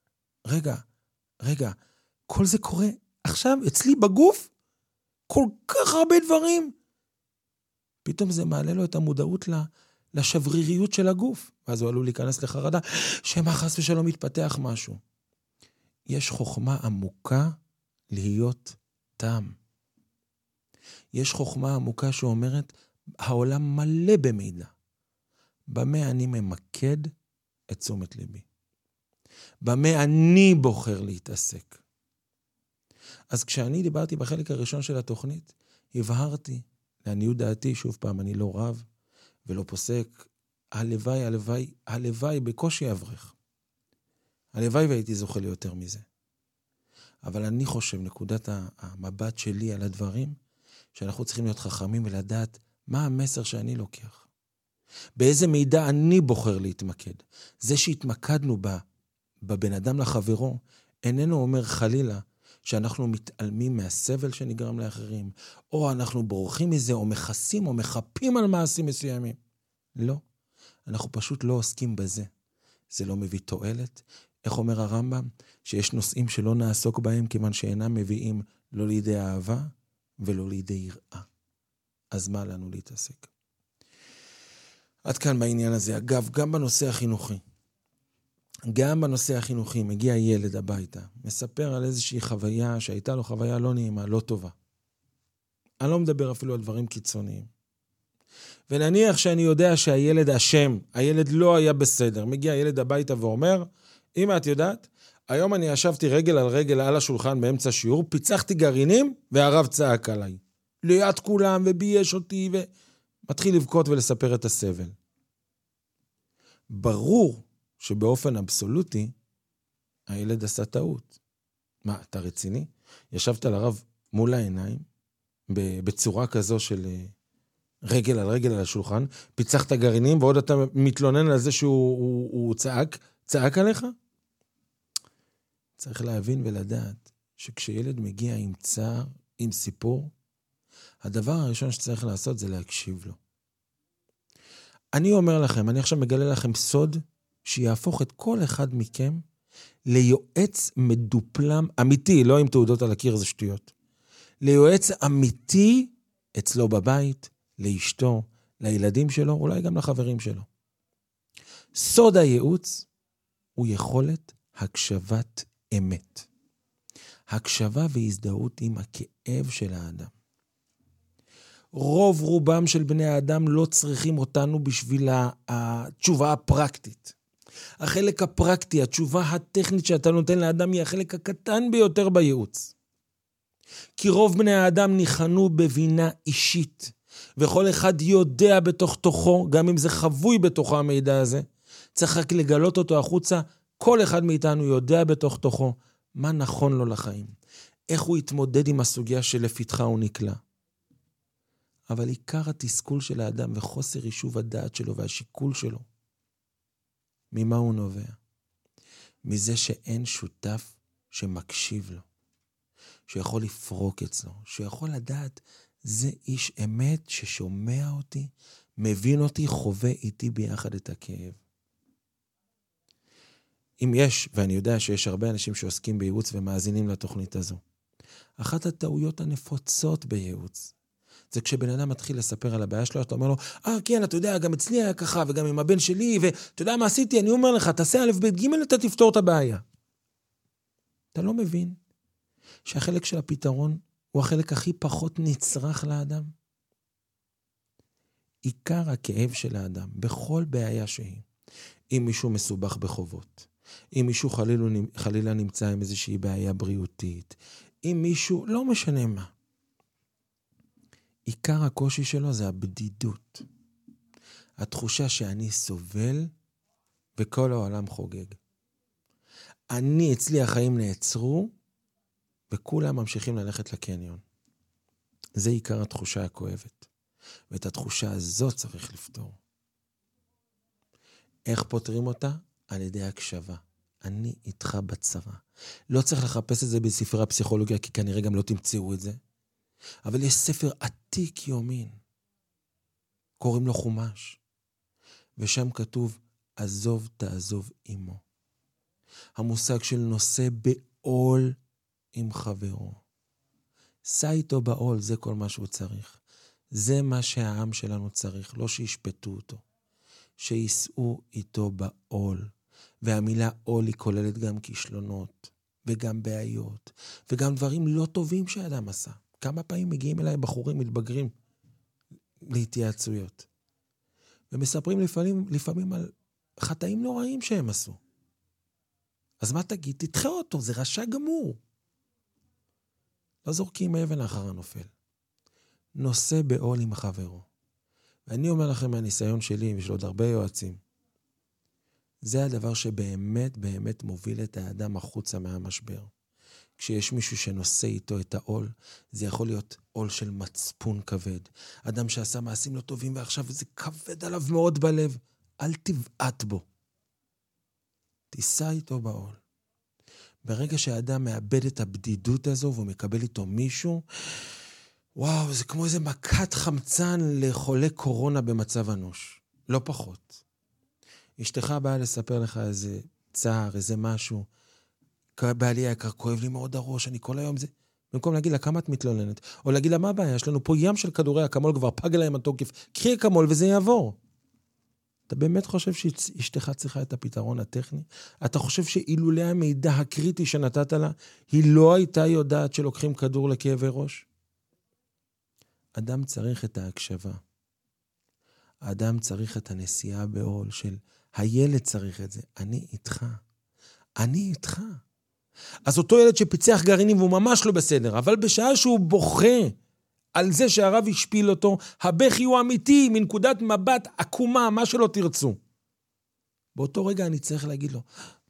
רגע, כל זה קורה עכשיו אצלי בגוף? כל כך הרבה דברים. פתאום זה מעלה לו את המודעות לשבריריות של הגוף. ואז הוא עלול להיכנס לחרדה, שמה חס ושלום מתפתח משהו. יש חוכמה עמוקה להיות תם. יש חוכמה עמוקה שאומרת, העולם מלא במידע. במה אני ממקד את תשומת ליבי. במה אני בוחר להתעסק. אז כשאני דיברתי בחלק הראשון של התוכנית, הבהרתי, לעניות דעתי, שוב פעם, אני לא רב ולא פוסק, הלוואי בקושי אברך. הלוואי והייתי זוכה לי יותר מזה. אבל אני חושב, נקודת המבט שלי על הדברים, שאנחנו צריכים להיות חכמים ולדעת מה המסר שאני לוקח. באיזה מידע אני בוחר להתמקד. זה שהתמקדנו בבן אדם לחברו, איננו אומר חלילה, שאנחנו מתעלמים מהסבל שנגרם לאחרים, או אנחנו בורחים מזה, או מכסים, או מחפים על מעשים מסוימים. לא. אנחנו פשוט לא עוסקים בזה. זה לא מביא תועלת. איך אומר הרמב"ם? שיש נושאים שלא נעסוק בהם, כיוון שאינם מביאים לא לידי אהבה, ולא לידי יראה. אז מה לנו להתעסק? עד כאן בעניין הזה. אגב, גם בנושא החינוכי, מגיע ילד הביתה, מספר על איזושהי חוויה שהייתה לו חוויה לא נעימה, לא טובה. אני לא מדבר אפילו על דברים קיצוניים. ונניח שאני יודע שהילד אשם, הילד לא היה בסדר, מגיע ילד הביתה ואומר, אמא את יודעת, היום אני ישבתי רגל על רגל על השולחן באמצע שיעור, פיצחתי גרעינים והרב צעק עליי. ליד כולם ובייש אותי ומתחיל לבכות ולספר את הסבל. ברור שבאופן אבסולוטי, הילד עשה טעות. מה, אתה רציני? ישבת לרב מול העיניים, בצורה כזו של רגל על רגל על השולחן, פיצח את הגרעינים, ועוד אתה מתלונן על זה שהוא צעק עליך? צריך להבין ולדעת שכשילד מגיע עם צער, עם סיפור, הדבר הראשון שצריך לעשות זה להקשיב לו. אני אומר לכם, אני עכשיו מגלה לכם סוד שיהפוך את כל אחד מכם ליועץ מדופלם, אמיתי, לא עם תעודות על הקיר, זה שטויות. ליועץ אמיתי אצלו בבית, לאשתו, לילדים שלו, אולי גם לחברים שלו. סוד הייעוץ הוא יכולת הקשבת אמת. הקשבה והזדהות עם הכאב של האדם. רוב רובם של בני האדם לא צריכים אותנו בשביל התשובה הפרקטית. החלק הפרקטי, התשובה הטכנית שאתה נותן לאדם היא החלק הקטן ביותר בייעוץ. כי רוב בני האדם ניחנו בבינה אישית, וכל אחד יודע בתוך תוכו, גם אם זה חבוי בתוכו המידע הזה, צריך רק לגלות אותו החוצה, כל אחד מאיתנו יודע בתוך תוכו מה נכון לו לחיים, איך הוא יתמודד עם הסוגיה שלפתחה הוא נקלע. אבל עיקר התסכול של האדם וחוסר יישוב הדעת שלו והשיקול שלו, ממה הוא נובע? מזה שאין שותף שמקשיב לו, שיכול לפרוק אצלו, שיכול לדעת, זה איש אמת ששומע אותי, מבין אותי, חווה איתי ביחד את הכאב. אם יש, ואני יודע שיש הרבה אנשים שעוסקים בייעוץ ומאזינים לתוכנית הזו, אחת הטעויות הנפוצות בייעוץ, זה כשבן אדם מתחיל לספר על הבעיה שלו, אתה אומר לו, כן, אתה יודע, גם אצלי היה ככה, וגם עם הבן שלי, ואתה יודע מה עשיתי, אני אומר לך, תעשה א' ב' ג' אתה תפתור את הבעיה. אתה לא מבין שהחלק של הפתרון הוא החלק הכי פחות נצרך לאדם? עיקר הכאב של האדם, בכל בעיה שהיא, אם מישהו מסובך בחובות, אם מישהו חלילה נמצא עם איזושהי בעיה בריאותית, אם מישהו, לא משנה מה, עיקר הקושי שלו זה הבדידות. התחושה שאני סובל וכל העולם חוגג. אצלי החיים נעצרו וכולם ממשיכים ללכת לקניון. זה עיקר התחושה הכואבת. ואת התחושה הזאת צריך לפתור. איך פותרים אותה? על ידי הקשבה. אני איתך בצרה. לא צריך לחפש את זה בספרי הפסיכולוגיה, כי כנראה גם לא תמצאו את זה. אבל יש ספר עתיק יומין, קוראים לו חומש, ושם כתוב, עזוב תעזוב עמו. המושג של נושא בעול עם חברו. שא איתו בעול, זה כל מה שהוא צריך. זה מה שהעם שלנו צריך, לא שישפטו אותו. שיסעו איתו בעול. והמילה עול היא כוללת גם כישלונות, וגם בעיות, וגם דברים לא טובים שהאדם עשה. כמה פעמים מגיעים אליי בחורים מתבגרים להתייעצויות. ומספרים לפעמים על חטאים נוראים שהם עשו. אז מה תגיד? תדחה אותו, זה רשע גמור. לא זורקים אבן אחר הנופל. נושא בעול עם חברו. ואני אומר לכם מהניסיון שלי, ושל עוד הרבה יועצים, זה הדבר שבאמת באמת מוביל את האדם החוצה מהמשבר. כשיש מישהו שנושא איתו את העול, זה יכול להיות עול של מצפון כבד. אדם שעשה מעשים לא טובים ועכשיו זה כבד עליו מאוד בלב. אל תבעט בו. תיסע איתו בעול. ברגע שהאדם מאבד את הבדידות הזו והוא מקבל איתו מישהו, וואו, זה כמו איזה מכת חמצן לחולה קורונה במצב אנוש. לא פחות. אשתך באה לספר לך איזה צער, איזה משהו, בעלי היקר, כואב לי מאוד הראש, אני כל היום זה, במקום להגיד לה כמה את מתלוננת, או להגיד לה מה הבעיה, יש לנו פה ים של כדורי אקמול, כבר פג להם התוקף, קחי אקמול וזה יעבור. אתה באמת חושב שאשתך צריכה את הפתרון הטכני? אתה חושב שאילולי המידע הקריטי שנתת לה, היא לא הייתה יודעת שלוקחים כדור לכאבי ראש? אדם צריך את ההקשבה. האדם צריך את הנסיעה בעול של הילד צריך את זה, אני איתך. אני איתך. אז אותו ילד שפיצח גרעינים והוא ממש לא בסדר, אבל בשעה שהוא בוכה על זה שהרב השפיל אותו, הבכי הוא אמיתי, מנקודת מבט עקומה, מה שלא תרצו. באותו רגע אני צריך להגיד לו,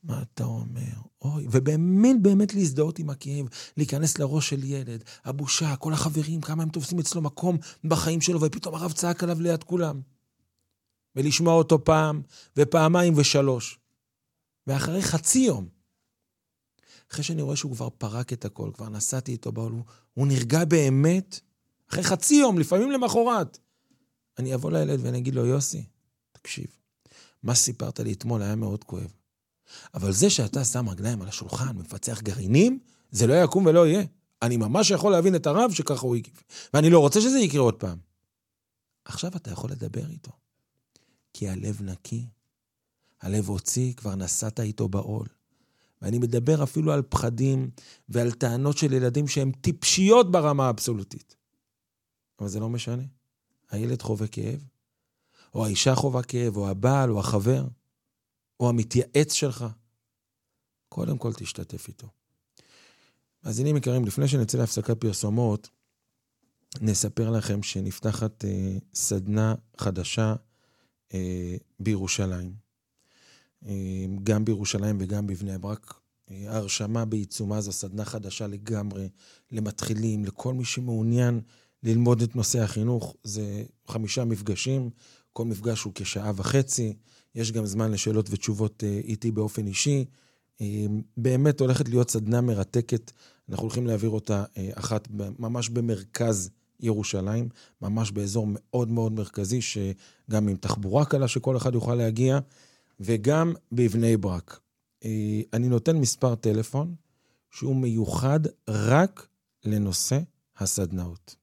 מה אתה אומר? אוי, ובאמת באמת להזדהות עם הכאב, להיכנס לראש של ילד, הבושה, כל החברים, כמה הם תופסים אצלו מקום בחיים שלו, ופתאום הרב צעק עליו ליד כולם. ולשמוע אותו פעם, ופעמיים ושלוש. ואחרי חצי יום, אחרי שאני רואה שהוא כבר פרק את הכל, כבר נסעתי איתו בעול, הוא נרגע באמת, אחרי חצי יום, לפעמים למחרת. אני אבוא לילד ואני אגיד לו, יוסי, תקשיב, מה סיפרת לי אתמול היה מאוד כואב. אבל זה שאתה שם רגליים על השולחן, מפצח גרעינים, זה לא יקום ולא יהיה. אני ממש יכול להבין את הרב שככה הוא יגיב. ואני לא רוצה שזה יקרה עוד פעם. עכשיו אתה יכול לדבר איתו. כי הלב נקי. הלב הוציא, כבר נסעת איתו בעול. ואני מדבר אפילו על פחדים ועל טענות של ילדים שהם טיפשיות ברמה האבסולוטית. אבל זה לא משנה. הילד חווה כאב, או האישה חווה כאב, או הבעל, או החבר, או המתייעץ שלך. קודם כל תשתתף איתו. אז הנה יקרים, לפני שנצא להפסקת פרסומות, נספר לכם שנפתחת סדנה חדשה בירושלים. גם בירושלים וגם בבני ברק. ההרשמה בעיצומה זו סדנה חדשה לגמרי, למתחילים, לכל מי שמעוניין ללמוד את נושא החינוך. זה 5 מפגשים, כל מפגש הוא כשעה וחצי, יש גם זמן לשאלות ותשובות איתי באופן אישי. באמת הולכת להיות סדנה מרתקת, אנחנו הולכים להעביר אותה אחת ממש במרכז ירושלים, ממש באזור מאוד מאוד מרכזי, שגם עם תחבורה קלה שכל אחד יוכל להגיע, וגם בבני ברק. אני נותן מספר טלפון, שהוא מיוחד רק לנושא הסדנאות.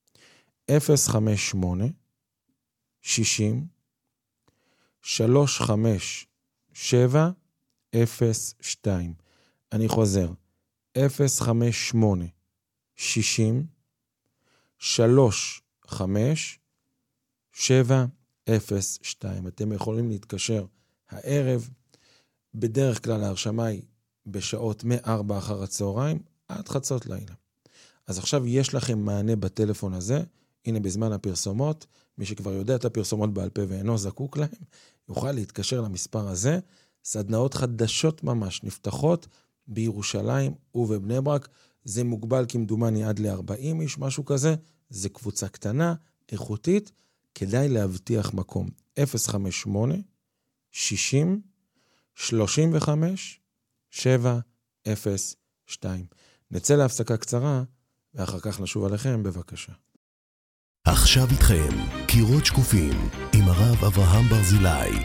058 60 357 02. אני חוזר. 058 60 357 02. אתם יכולים להתקשר הערב. בדרך כלל ההרשמה היא בשעות מ-4 אחר הצהריים עד חצות לילה. אז עכשיו יש לכם מענה בטלפון הזה. הנה בזמן הפרסומות, מי שכבר יודע את הפרסומות בעל פה ואינו זקוק להם, יוכל להתקשר למספר הזה. סדנאות חדשות ממש נפתחות בירושלים ובבני ברק. זה מוגבל כמדומני עד ל-40 איש, משהו כזה. זה קבוצה קטנה, איכותית, כדאי להבטיח מקום. 058 60 35 702. נצא להפסקה קצרה, ואחר כך נשוב עליכם, בבקשה. עכשיו איתכם, קירות שקופים, עם הרב אברהם ברזילי.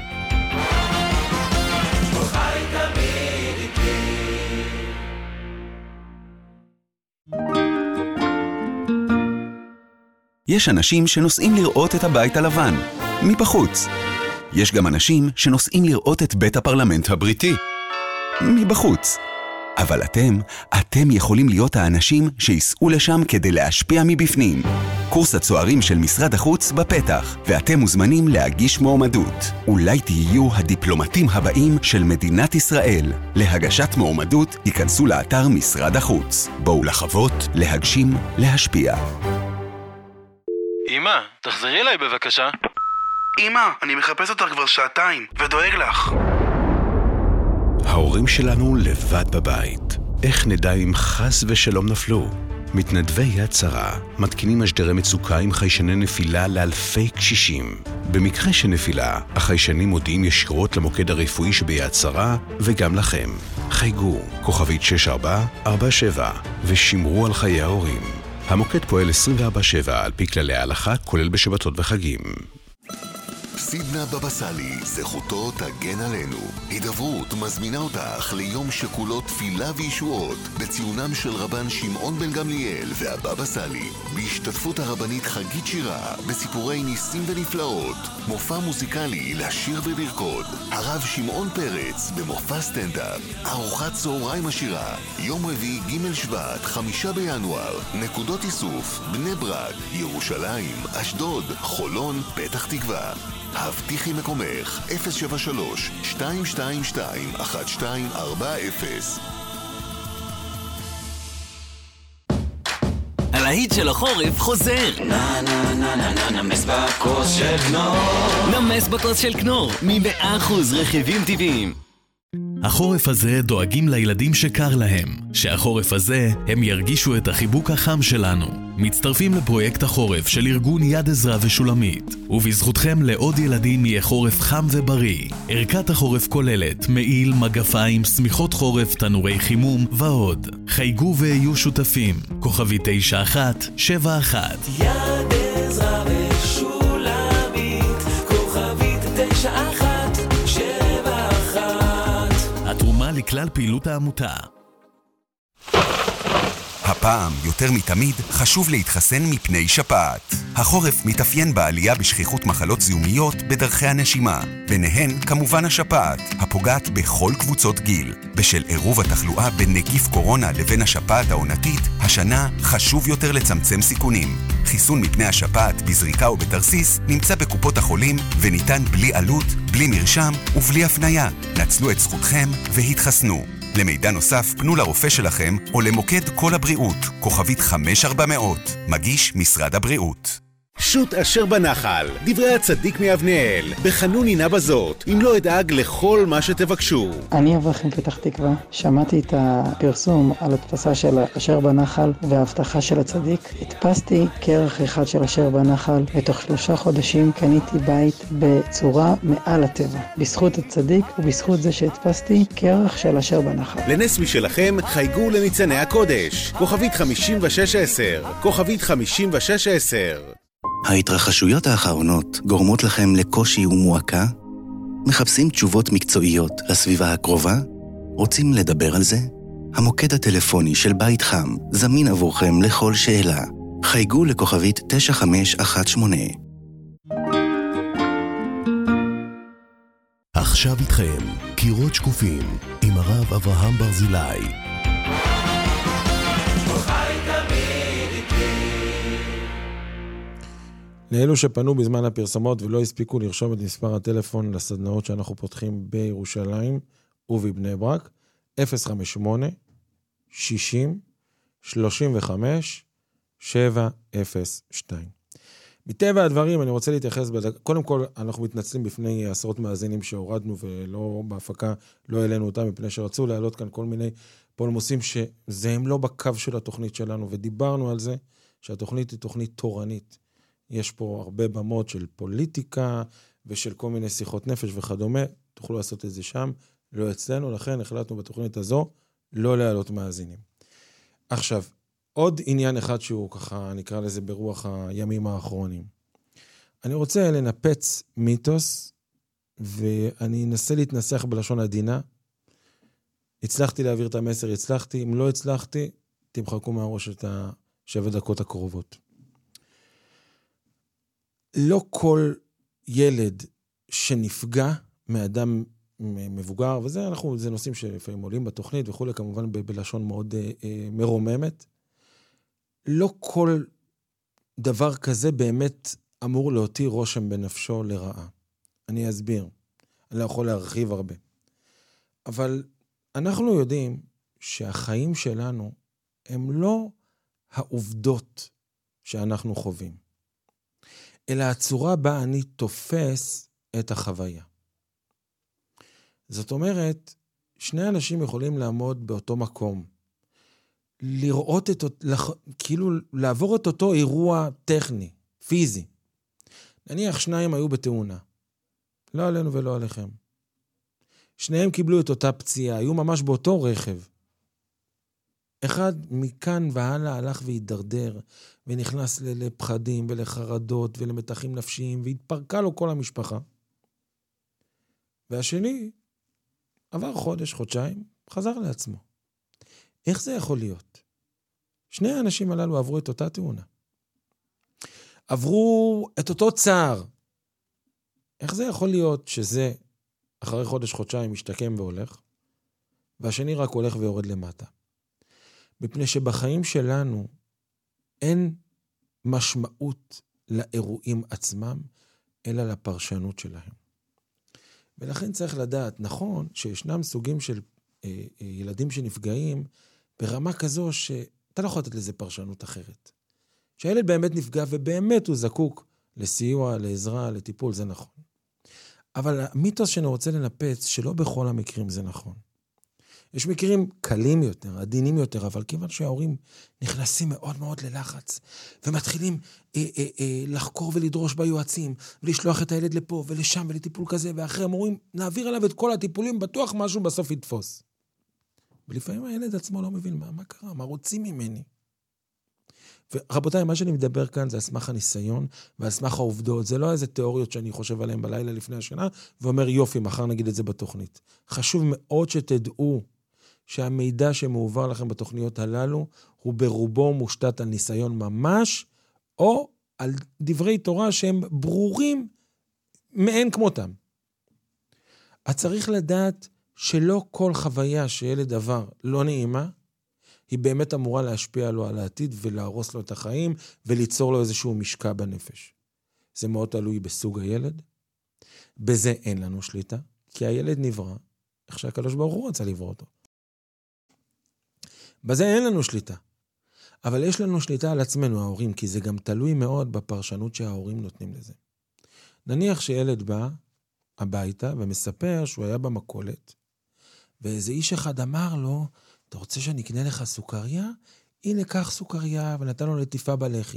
יש אנשים שנוסעים לראות את הבית הלבן, מבחוץ. יש גם אנשים שנוסעים לראות את בית הפרלמנט הבריטי, מבחוץ. אבל אתם יכולים להיות האנשים שיסעו לשם כדי להשפיע מבפנים. קורס הצוערים של משרד החוץ בפתח, ואתם מוזמנים להגיש מועמדות. אולי תהיו הדיפלומטים הבאים של מדינת ישראל. להגשת מועמדות ייכנסו לאתר משרד החוץ. בואו לחוות, להגשים, להשפיע. אמא, תחזרי אליי בבקשה. אמא, אני מחפש אותך כבר 2 שעתיים, ודואג לך. ההורים שלנו לבד בבית. איך נדע אם חס ושלום נפלו? מתנדבי יד שרה מתקינים משדרי מצוקה עם חיישני נפילה לאלפי קשישים. במקרה של נפילה, החיישנים מודיעים ישירות למוקד הרפואי שביד שרה וגם לכם. חייגו, כוכבית 6447, ושמרו על חיי ההורים. המוקד פועל 24/7 על פי כללי ההלכה, כולל בשבתות וחגים. סידנה בבא סאלי, זכותו תגן עלינו. הידברות מזמינה אותך ליום שכולו תפילה וישועות בציונם של רבן שמעון בן גמליאל והבבא סאלי, בהשתתפות הרבנית חגית שירה, בסיפורי ניסים ונפלאות, מופע מוזיקלי לשיר ולרקוד, הרב שמעון פרץ במופע סטנדאפ, ארוחת צהריים עשירה, יום רביעי ג' שבט 5 בינואר, נקודות איסוף, בני ברק, ירושלים, אשדוד, חולון, פתח תקווה. הבטיחי מקומך 073-222-1240. הלהיט של החורף חוזר. נמס בכוס של כנור. נמס בכוס של כנור, מ100% רכיבים טבעיים. החורף הזה דואגים לילדים שקר להם. שהחורף הזה הם ירגישו את החיבוק החם שלנו. מצטרפים לפרויקט החורף של ארגון יד עזרא ושולמית. ובזכותכם לעוד ילדים יהיה חורף חם ובריא. ערכת החורף כוללת מעיל, מגפיים, סמיכות חורף, תנורי חימום ועוד. חייגו ויהיו שותפים. כוכבי 9171. יד עזרא ושולמית, כוכבית 9171. התרומה לכלל פעילות העמותה. הפעם, יותר מתמיד, חשוב להתחסן מפני שפעת. החורף מתאפיין בעלייה בשכיחות מחלות זיהומיות בדרכי הנשימה. ביניהן, כמובן השפעת, הפוגעת בכל קבוצות גיל. בשל עירוב התחלואה בין נגיף קורונה לבין השפעת העונתית, השנה חשוב יותר לצמצם סיכונים. חיסון מפני השפעת בזריקה או בתרסיס נמצא בקופות החולים וניתן בלי עלות, בלי מרשם ובלי הפניה. נצלו את זכותכם והתחסנו. למידע נוסף, פנו לרופא שלכם או למוקד כל הבריאות, כוכבית 5400, מגיש משרד הבריאות. שוט אשר בנחל, דברי הצדיק מאבנאל, בחנוני נא בזאת, אם לא אדאג לכל מה שתבקשו. אני אברכים פתח תקווה, שמעתי את הפרסום על הדפסה של אשר בנחל וההבטחה של הצדיק. הדפסתי כרך אחד של אשר בנחל, ותוך 3 חודשים קניתי בית בצורה מעל הטבע. בזכות הצדיק ובזכות זה שהדפסתי כרך של אשר בנחל. לנס משלכם, חייגו לניצני הקודש, כוכבית 5610, כוכבית 5610. ההתרחשויות האחרונות גורמות לכם לקושי ומועקה? מחפשים תשובות מקצועיות לסביבה הקרובה? רוצים לדבר על זה? המוקד הטלפוני של בית חם זמין עבורכם לכל שאלה. חייגו לכוכבית 9518. עכשיו איתכם, קירות שקופים עם הרב אברהם ברזילי. לאלו שפנו בזמן הפרסמות ולא הספיקו לרשום את מספר הטלפון לסדנאות שאנחנו פותחים בירושלים ובבני ברק, 058 60 35 702. מטבע הדברים אני רוצה להתייחס, קודם כל אנחנו מתנצלים בפני עשרות מאזינים שהורדנו ולא בהפקה, לא העלינו אותם מפני שרצו להעלות כאן כל מיני פולמוסים שזה הם לא בקו של התוכנית שלנו, ודיברנו על זה שהתוכנית היא תוכנית תורנית. יש פה הרבה במות של פוליטיקה ושל כל מיני שיחות נפש וכדומה, תוכלו לעשות את זה שם, לא אצלנו, לכן החלטנו בתוכנית הזו לא להעלות מאזינים. עכשיו, עוד עניין אחד שהוא ככה, נקרא לזה ברוח הימים האחרונים. אני רוצה לנפץ מיתוס, ואני אנסה להתנסח בלשון עדינה. הצלחתי להעביר את המסר, הצלחתי, אם לא הצלחתי, תמחקו מהראש את 7 דקות הקרובות. לא כל ילד שנפגע מאדם מבוגר, זה נושאים שלפעמים עולים בתוכנית וכו', כמובן בלשון מאוד מרוממת, לא כל דבר כזה באמת אמור להותיר רושם בנפשו לרעה. אני אסביר, אני לא יכול להרחיב הרבה. אבל אנחנו יודעים שהחיים שלנו הם לא העובדות שאנחנו חווים. אלא הצורה בה אני תופס את החוויה. זאת אומרת, שני אנשים יכולים לעמוד באותו מקום, לראות כאילו לעבור את אותו אירוע טכני, פיזי. נניח 2 היו בתאונה, לא עלינו ולא עליכם. שניהם קיבלו את אותה פציעה, היו ממש באותו רכב. אחד מכאן והלאה הלך והידרדר, ונכנס לפחדים ולחרדות ולמתחים נפשיים, והתפרקה לו כל המשפחה. והשני עבר חודש, חודשיים, חזר לעצמו. איך זה יכול להיות? שני האנשים הללו עברו את אותה תאונה. עברו את אותו צער. איך זה יכול להיות שזה אחרי חודש, חודשיים משתקם והולך, והשני רק הולך ויורד למטה? מפני שבחיים שלנו אין משמעות לאירועים עצמם, אלא לפרשנות שלהם. ולכן צריך לדעת, נכון שישנם סוגים של ילדים שנפגעים ברמה כזו שאתה לא יכול לתת לזה פרשנות אחרת. שהילד באמת נפגע ובאמת הוא זקוק לסיוע, לעזרה, לטיפול, זה נכון. אבל המיתוס שאני רוצה לנפץ, שלא בכל המקרים זה נכון. יש מקרים קלים יותר, עדינים יותר, אבל כיוון שההורים נכנסים מאוד מאוד ללחץ, ומתחילים לחקור ולדרוש ביועצים, ולשלוח את הילד לפה ולשם ולטיפול כזה, ואחרי הם אומרים, נעביר עליו את כל הטיפולים, בטוח משהו בסוף יתפוס. ולפעמים הילד עצמו לא מבין מה קרה, מה רוצים ממני. ורבותיי, מה שאני מדבר כאן זה על סמך הניסיון ועל סמך העובדות. זה לא איזה תיאוריות שאני חושב עליהן בלילה לפני השנה, ואומר יופי, מחר נגיד את זה בתוכנית. חשוב מאוד שתדעו שהמידע שמועבר לכם בתוכניות הללו, הוא ברובו מושתת על ניסיון ממש, או על דברי תורה שהם ברורים מאין כמותם. את צריך לדעת שלא כל חוויה שילד עבר לא נעימה, היא באמת אמורה להשפיע לו על העתיד ולהרוס לו את החיים וליצור לו איזשהו משקע בנפש. זה מאוד תלוי בסוג הילד. בזה אין לנו שליטה, כי הילד נברא, איך שהקדוש ברוך הוא רצה לברוא אותו. בזה אין לנו שליטה. אבל יש לנו שליטה על עצמנו, ההורים, כי זה גם תלוי מאוד בפרשנות שההורים נותנים לזה. נניח שילד בא הביתה ומספר שהוא היה במכולת, ואיזה איש אחד אמר לו, אתה רוצה שאני אקנה לך סוכריה? הנה, קח סוכריה, ונתן לו לטיפה בלחי.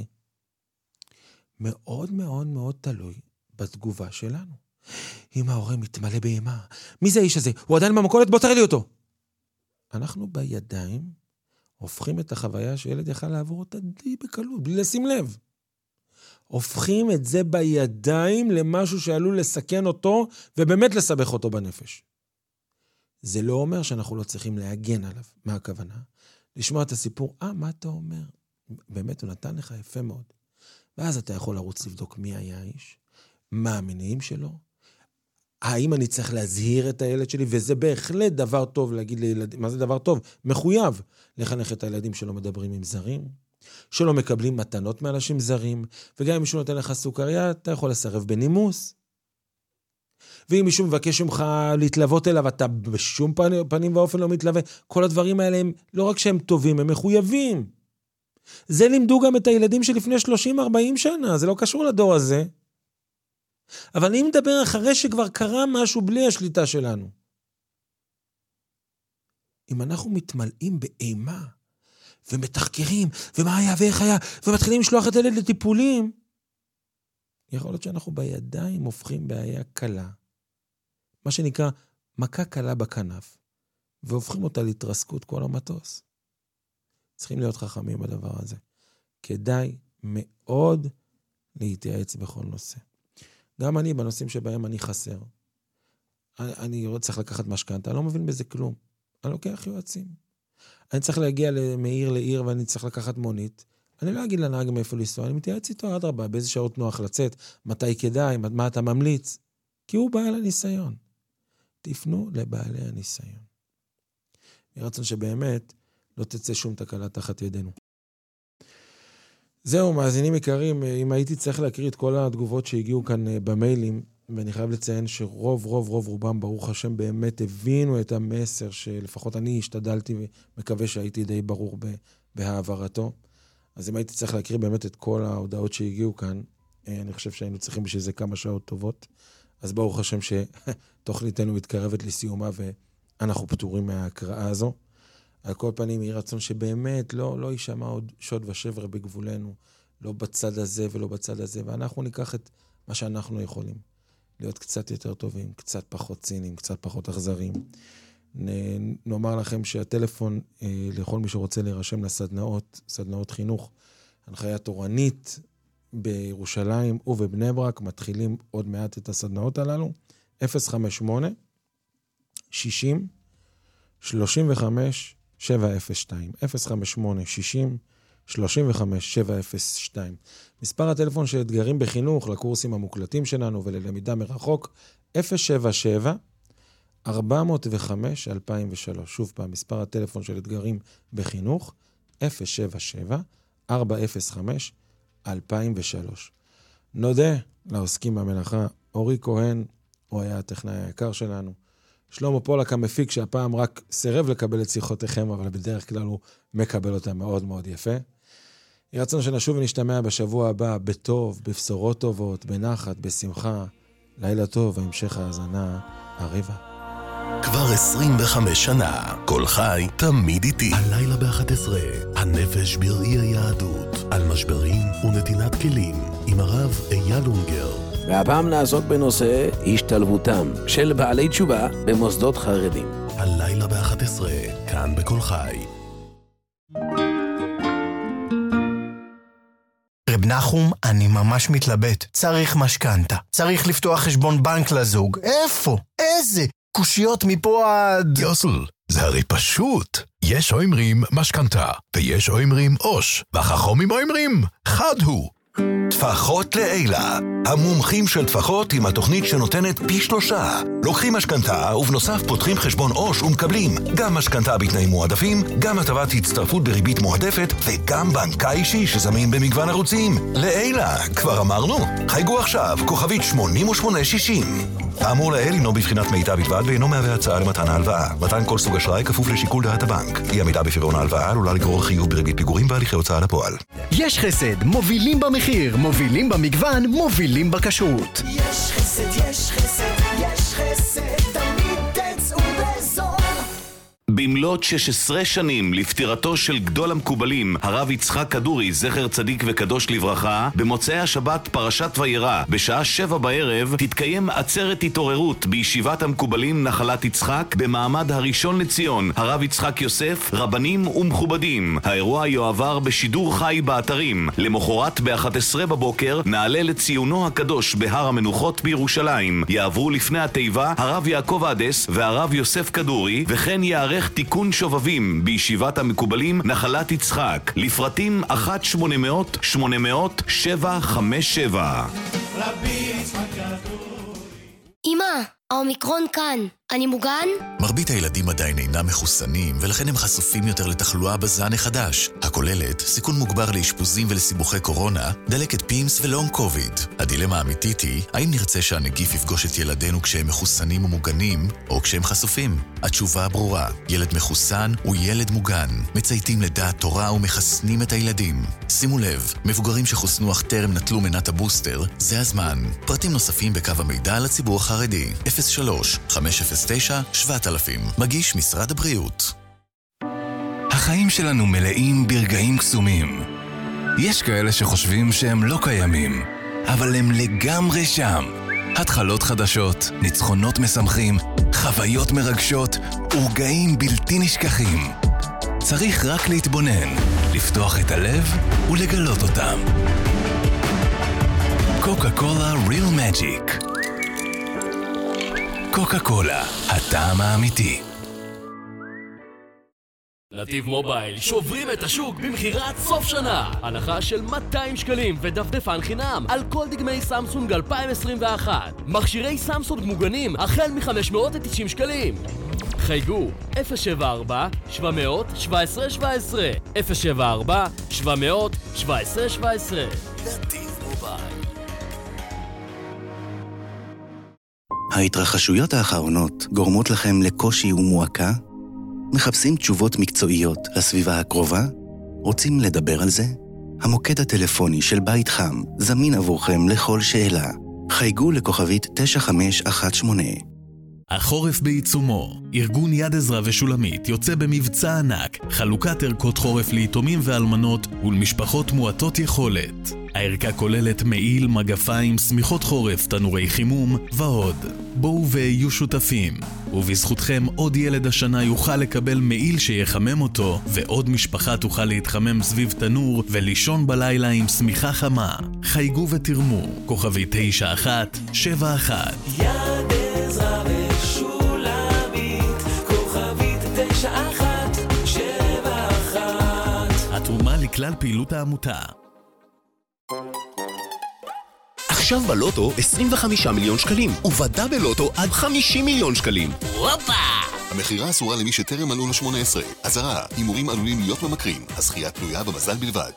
מאוד מאוד מאוד תלוי בתגובה שלנו. אם ההורה מתמלא באימה, מי זה האיש הזה? הוא עדיין במכולת? בוא תראה לי אותו. אנחנו בידיים הופכים את החוויה שילד יכל לעבור אותה די בקלות, בלי לשים לב. הופכים את זה בידיים למשהו שעלול לסכן אותו, ובאמת לסבך אותו בנפש. זה לא אומר שאנחנו לא צריכים להגן עליו. מה הכוונה? לשמוע את הסיפור, מה אתה אומר? באמת הוא נתן לך יפה מאוד. ואז אתה יכול לרוץ לבדוק מי היה האיש, מה המניעים שלו, האם אני צריך להזהיר את הילד שלי, וזה בהחלט דבר טוב להגיד לילדים, מה זה דבר טוב? מחויב לחנך את הילדים שלא מדברים עם זרים, שלא מקבלים מתנות מאנשים זרים, וגם אם מישהו נותן לך סוכריה, אתה יכול לסרב בנימוס. ואם מישהו מבקש ממך להתלוות אליו, אתה בשום פנים ואופן לא מתלווה. כל הדברים האלה הם לא רק שהם טובים, הם מחויבים. זה לימדו גם את הילדים שלפני 30-40 שנה, זה לא קשור לדור הזה. אבל אני מדבר אחרי שכבר קרה משהו בלי השליטה שלנו. אם אנחנו מתמלאים באימה, ומתחקרים, ומה היה ואיך היה, ומתחילים לשלוח את הילד לטיפולים, יכול להיות שאנחנו בידיים הופכים בעיה קלה, מה שנקרא מכה קלה בכנף, והופכים אותה להתרסקות כל המטוס. צריכים להיות חכמים בדבר הזה. כדאי מאוד להתייעץ בכל נושא. גם אני, בנושאים שבהם אני חסר, אני צריך לקחת משכנתה, אני לא מבין בזה כלום. אני לוקח יועצים. אני צריך להגיע מעיר לעיר, ואני צריך לקחת מונית. אני לא אגיד לנהג מאיפה לנסוע, אני מתייעץ איתו אדרבה, באיזה שעות נוח לצאת, מתי כדאי, מה אתה ממליץ. כי הוא בעל הניסיון. תפנו לבעלי הניסיון. מרצון שבאמת לא תצא שום תקלה תחת ידינו. זהו, מאזינים יקרים, אם הייתי צריך להקריא את כל התגובות שהגיעו כאן במיילים, ואני חייב לציין שרוב רובם, ברוך השם, באמת הבינו את המסר שלפחות אני השתדלתי ומקווה שהייתי די ברור בהעברתו. אז אם הייתי צריך להקריא באמת את כל ההודעות שהגיעו כאן, אני חושב שהיינו צריכים בשביל זה כמה שעות טובות. אז ברוך השם שתוכניתנו מתקרבת לסיומה ואנחנו פטורים מההקראה הזו. על כל פנים, יהי רצון שבאמת לא יישמע עוד שוד ושבר בגבולנו, לא בצד הזה ולא בצד הזה, ואנחנו ניקח את מה שאנחנו יכולים. להיות קצת יותר טובים, קצת פחות ציניים, קצת פחות אכזרים. נאמר לכם שהטלפון לכל מי שרוצה להירשם לסדנאות, סדנאות חינוך, הנחיה תורנית בירושלים ובבני ברק, מתחילים עוד מעט את הסדנאות הללו, 058 60 35 702, 058 60 35 702. מספר הטלפון של אתגרים בחינוך לקורסים המוקלטים שלנו וללמידה מרחוק, 077 405 2003. שוב פעם, מספר הטלפון של אתגרים בחינוך, 077 405 2003. נודה לעוסקים במלאכה, אורי כהן, הוא היה הטכנאי היקר שלנו, שלמה פולק המפיק שהפעם רק סירב לקבל את שיחותיכם, אבל בדרך כלל הוא מקבל אותם מאוד מאוד יפה. ירצון שנשוב ונשתמע בשבוע הבא בטוב, בבשורות טובות, בנחת, בשמחה. לילה טוב, המשך ההאזנה, הרבע. כבר 25 שנה, כל חי תמיד איתי. הלילה ב-11, הנפש בראי היהדות, על משברים ונתינת כלים, עם הרב אייל אונגר. והפעם נעסוק בנושא השתלבותם של בעלי תשובה במוסדות חרדים. הלילה ב-11, כאן בכל חי. רב נחום, אני ממש מתלבט. צריך משכנתה. צריך לפתוח חשבון בנק לזוג. איפה? איזה? קושיות מפה עד... יוסל, זה הרי פשוט. יש אומרים משכנתה, ויש אומרים אוש, והחכמים אומרים חד הוא. טפחות לעילה. המומחים של טפחות עם התוכנית שנותנת פי 3. לוקחים משכנתה ובנוסף פותחים חשבון עו"ש ומקבלים גם משכנתה בתנאים מועדפים, גם הטבת הצטרפות בריבית מועדפת וגם בנקה אישי שזמין במגוון ערוצים. לעילה, כבר אמרנו? חייגו עכשיו, כוכבית 8860. האמור לעיל אינו בבחינת מידע בלבד ואינו מהווה הצעה למתן ההלוואה. מתן כל סוג אשראי כפוף לשיקול דעת הבנק. אי עמידה בפירעון ההלוואה עלולה לגרור חיוב בריבית פיגורים בהליכי הוצאה לפועל. יש חסד, מובילים במחיר, מובילים במגוון, מובילים בכשרות. יש חסד, יש חסד, יש חסד, תמיד תצאו בזול. במלאת 16 שנים לפטירתו של גדול המקובלים, הרב יצחק כדורי, זכר צדיק וקדוש לברכה, במוצאי השבת פרשת וירא, בשעה 7 בערב, תתקיים עצרת התעוררות בישיבת המקובלים נחלת יצחק, במעמד הראשון לציון, הרב יצחק יוסף, רבנים ומכובדים. האירוע יועבר בשידור חי באתרים. למחרת ב-11 בבוקר נעלה לציונו הקדוש בהר המנוחות בירושלים. יעברו לפני התיבה הרב יעקב עדס והרב יוסף כדורי, וכן יערך תיקון שובבים בישיבת המקובלים נחלת יצחק. לפרטים 1-800-800-757. אמא, האומיקרון כאן. אני מוגן? מרבית הילדים עדיין אינם מחוסנים, ולכן הם חשופים יותר לתחלואה בזן החדש, הכוללת סיכון מוגבר לאשפוזים ולסיבוכי קורונה, דלקת פימס ולונג קוביד. הדילמה האמיתית היא, האם נרצה שהנגיף יפגוש את ילדינו כשהם מחוסנים ומוגנים, או כשהם חשופים? התשובה ברורה, ילד מחוסן הוא ילד מוגן. מצייתים לדעת תורה ומחסנים את הילדים. שימו לב, מבוגרים שחוסנו אך טרם נטלו מנת הבוסטר, זה הזמן. פרטים נוספים בקו המידע לציבור החרדי, 03-509-7000, מגיש משרד הבריאות. החיים שלנו מלאים ברגעים קסומים. יש כאלה שחושבים שהם לא קיימים, אבל הם לגמרי שם. התחלות חדשות, ניצחונות משמחים, חוויות מרגשות ורגעים בלתי נשכחים. צריך רק להתבונן, לפתוח את הלב ולגלות אותם. קוקה קולה ריל מג'יק. קוקה קולה, הטעם האמיתי. נתיב מובייל שוברים את השוק במחירת סוף שנה. הנחה של 200 שקלים ודפדפן חינם על כל דגמי סמסונג 2021. מכשירי סמסונג מוגנים החל מ-590 שקלים. חייגו 074-700-1717 074-700-1717. נתיב מובייל. ההתרחשויות האחרונות גורמות לכם לקושי ומועקה? מחפשים תשובות מקצועיות לסביבה הקרובה? רוצים לדבר על זה? המוקד הטלפוני של בית חם זמין עבורכם לכל שאלה. חייגו לכוכבית 9518. החורף בעיצומו. ארגון יד עזרא ושולמית יוצא במבצע ענק, חלוקת ערכות חורף ליתומים ואלמנות ולמשפחות מועטות יכולת. הערכה כוללת מעיל, מגפיים, סמיכות חורף, תנורי חימום ועוד. בואו ויהיו שותפים. ובזכותכם עוד ילד השנה יוכל לקבל מעיל שיחמם אותו, ועוד משפחה תוכל להתחמם סביב תנור ולישון בלילה עם סמיכה חמה. חייגו ותרמו. כוכבי 9171. יד עזרא ושולמית, כוכבית 9171. התרומה לכלל פעילות העמותה. עכשיו בלוטו 25 מיליון שקלים, ובדה בלוטו עד 50 מיליון שקלים. וואפה! המחירה אסורה למי שטרם מלאו לו 18. אזהרה, הימורים עלולים להיות ממכרים. הזכייה תלויה במזל בלבד.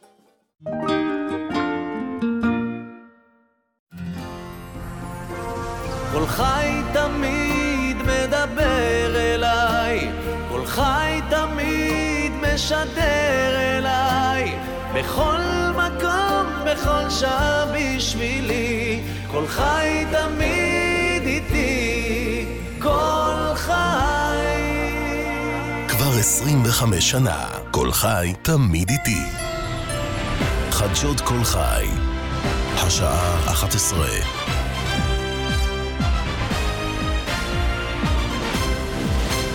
כל חי תמיד מדבר אליי, כל חי תמיד משדר אליי, בכל מקום, בכל שעה בשבילי, כל חי תמיד איתי, כל חי. כבר 25 שנה, כל חי תמיד איתי. חדשות כל חי, השעה 11.